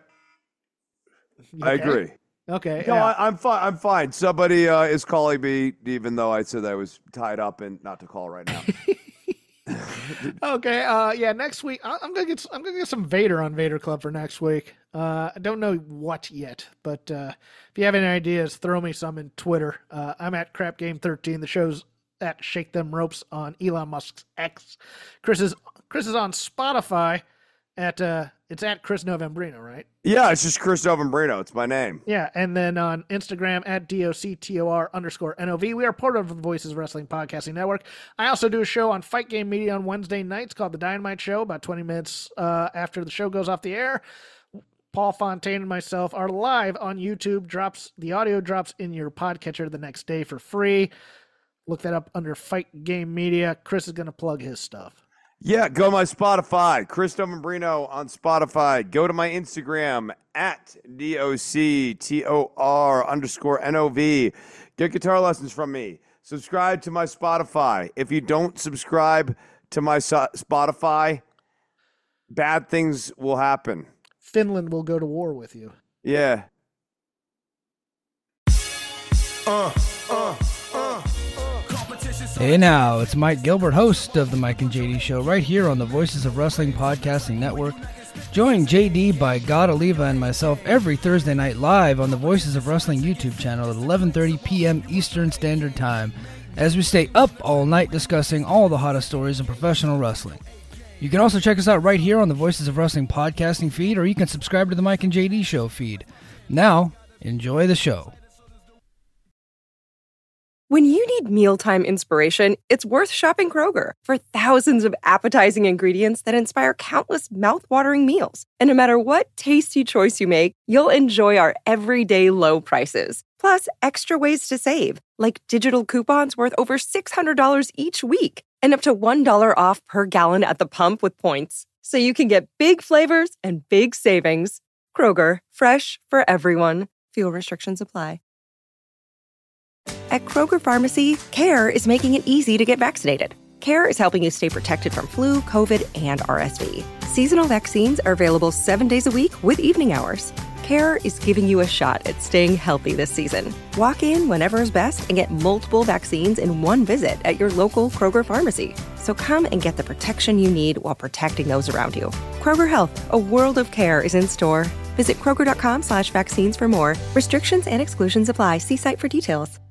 I okay. agree. Okay. No, yeah. I, I'm fine. I'm fine. Somebody uh, is calling me, even though I said I was tied up and not to call right now. Okay, uh, yeah, next week I- I'm gonna get I'm gonna get some Vader on Vader Club for next week. Uh, I don't know what yet, but uh, if you have any ideas, throw me some in Twitter. Uh, I'm at Crap Game thirteen. The show's at Shake Them Ropes on Elon Musk's X. Chris is Chris is on Spotify at uh, it's at Chris Novembrino, right? Yeah, it's just Chris Novembrino. It's my name. Yeah, and then on Instagram at D O C T O R underscore N O V. We are part of the Voices Wrestling Podcasting Network. I also do a show on Fight Game Media on Wednesday nights called The Dynamite Show, about twenty minutes uh, after the show goes off the air. Paul Fontaine and myself are live on YouTube. Drops The audio drops in your podcatcher the next day for free. Look that up under Fight Game Media. Chris is going to plug his stuff. Yeah, go to my Spotify, Chris Novembrino on Spotify. Go to my Instagram, at D O C T O R underscore N O V. Get guitar lessons from me. Subscribe to my Spotify. If you don't subscribe to my so- Spotify, bad things will happen. Finland will go to war with you. Yeah. Uh, uh, uh. Hey now, it's Mike Gilbert, host of the Mike and J D Show, right here on the Voices of Wrestling Podcasting Network. Join J D by God Oliva and myself every Thursday night live on the Voices of Wrestling YouTube channel at eleven thirty p.m. Eastern Standard Time, as we stay up all night discussing all the hottest stories in professional wrestling. You can also check us out right here on the Voices of Wrestling Podcasting feed, or you can subscribe to the Mike and J D Show feed. Now, enjoy the show. When you need mealtime inspiration, it's worth shopping Kroger for thousands of appetizing ingredients that inspire countless mouth-watering meals. And no matter what tasty choice you make, you'll enjoy our everyday low prices. Plus, extra ways to save, like digital coupons worth over six hundred dollars each week and up to one dollar off per gallon at the pump with points. So you can get big flavors and big savings. Kroger, fresh for everyone. Fuel restrictions apply. At Kroger Pharmacy, CARE is making it easy to get vaccinated. CARE is helping you stay protected from flu, COVID, and R S V. Seasonal vaccines are available seven days a week with evening hours. CARE is giving you a shot at staying healthy this season. Walk in whenever is best and get multiple vaccines in one visit at your local Kroger Pharmacy. So come and get the protection you need while protecting those around you. Kroger Health, a world of care, is in store. Visit Kroger.com slash vaccines for more. Restrictions and exclusions apply. See site for details.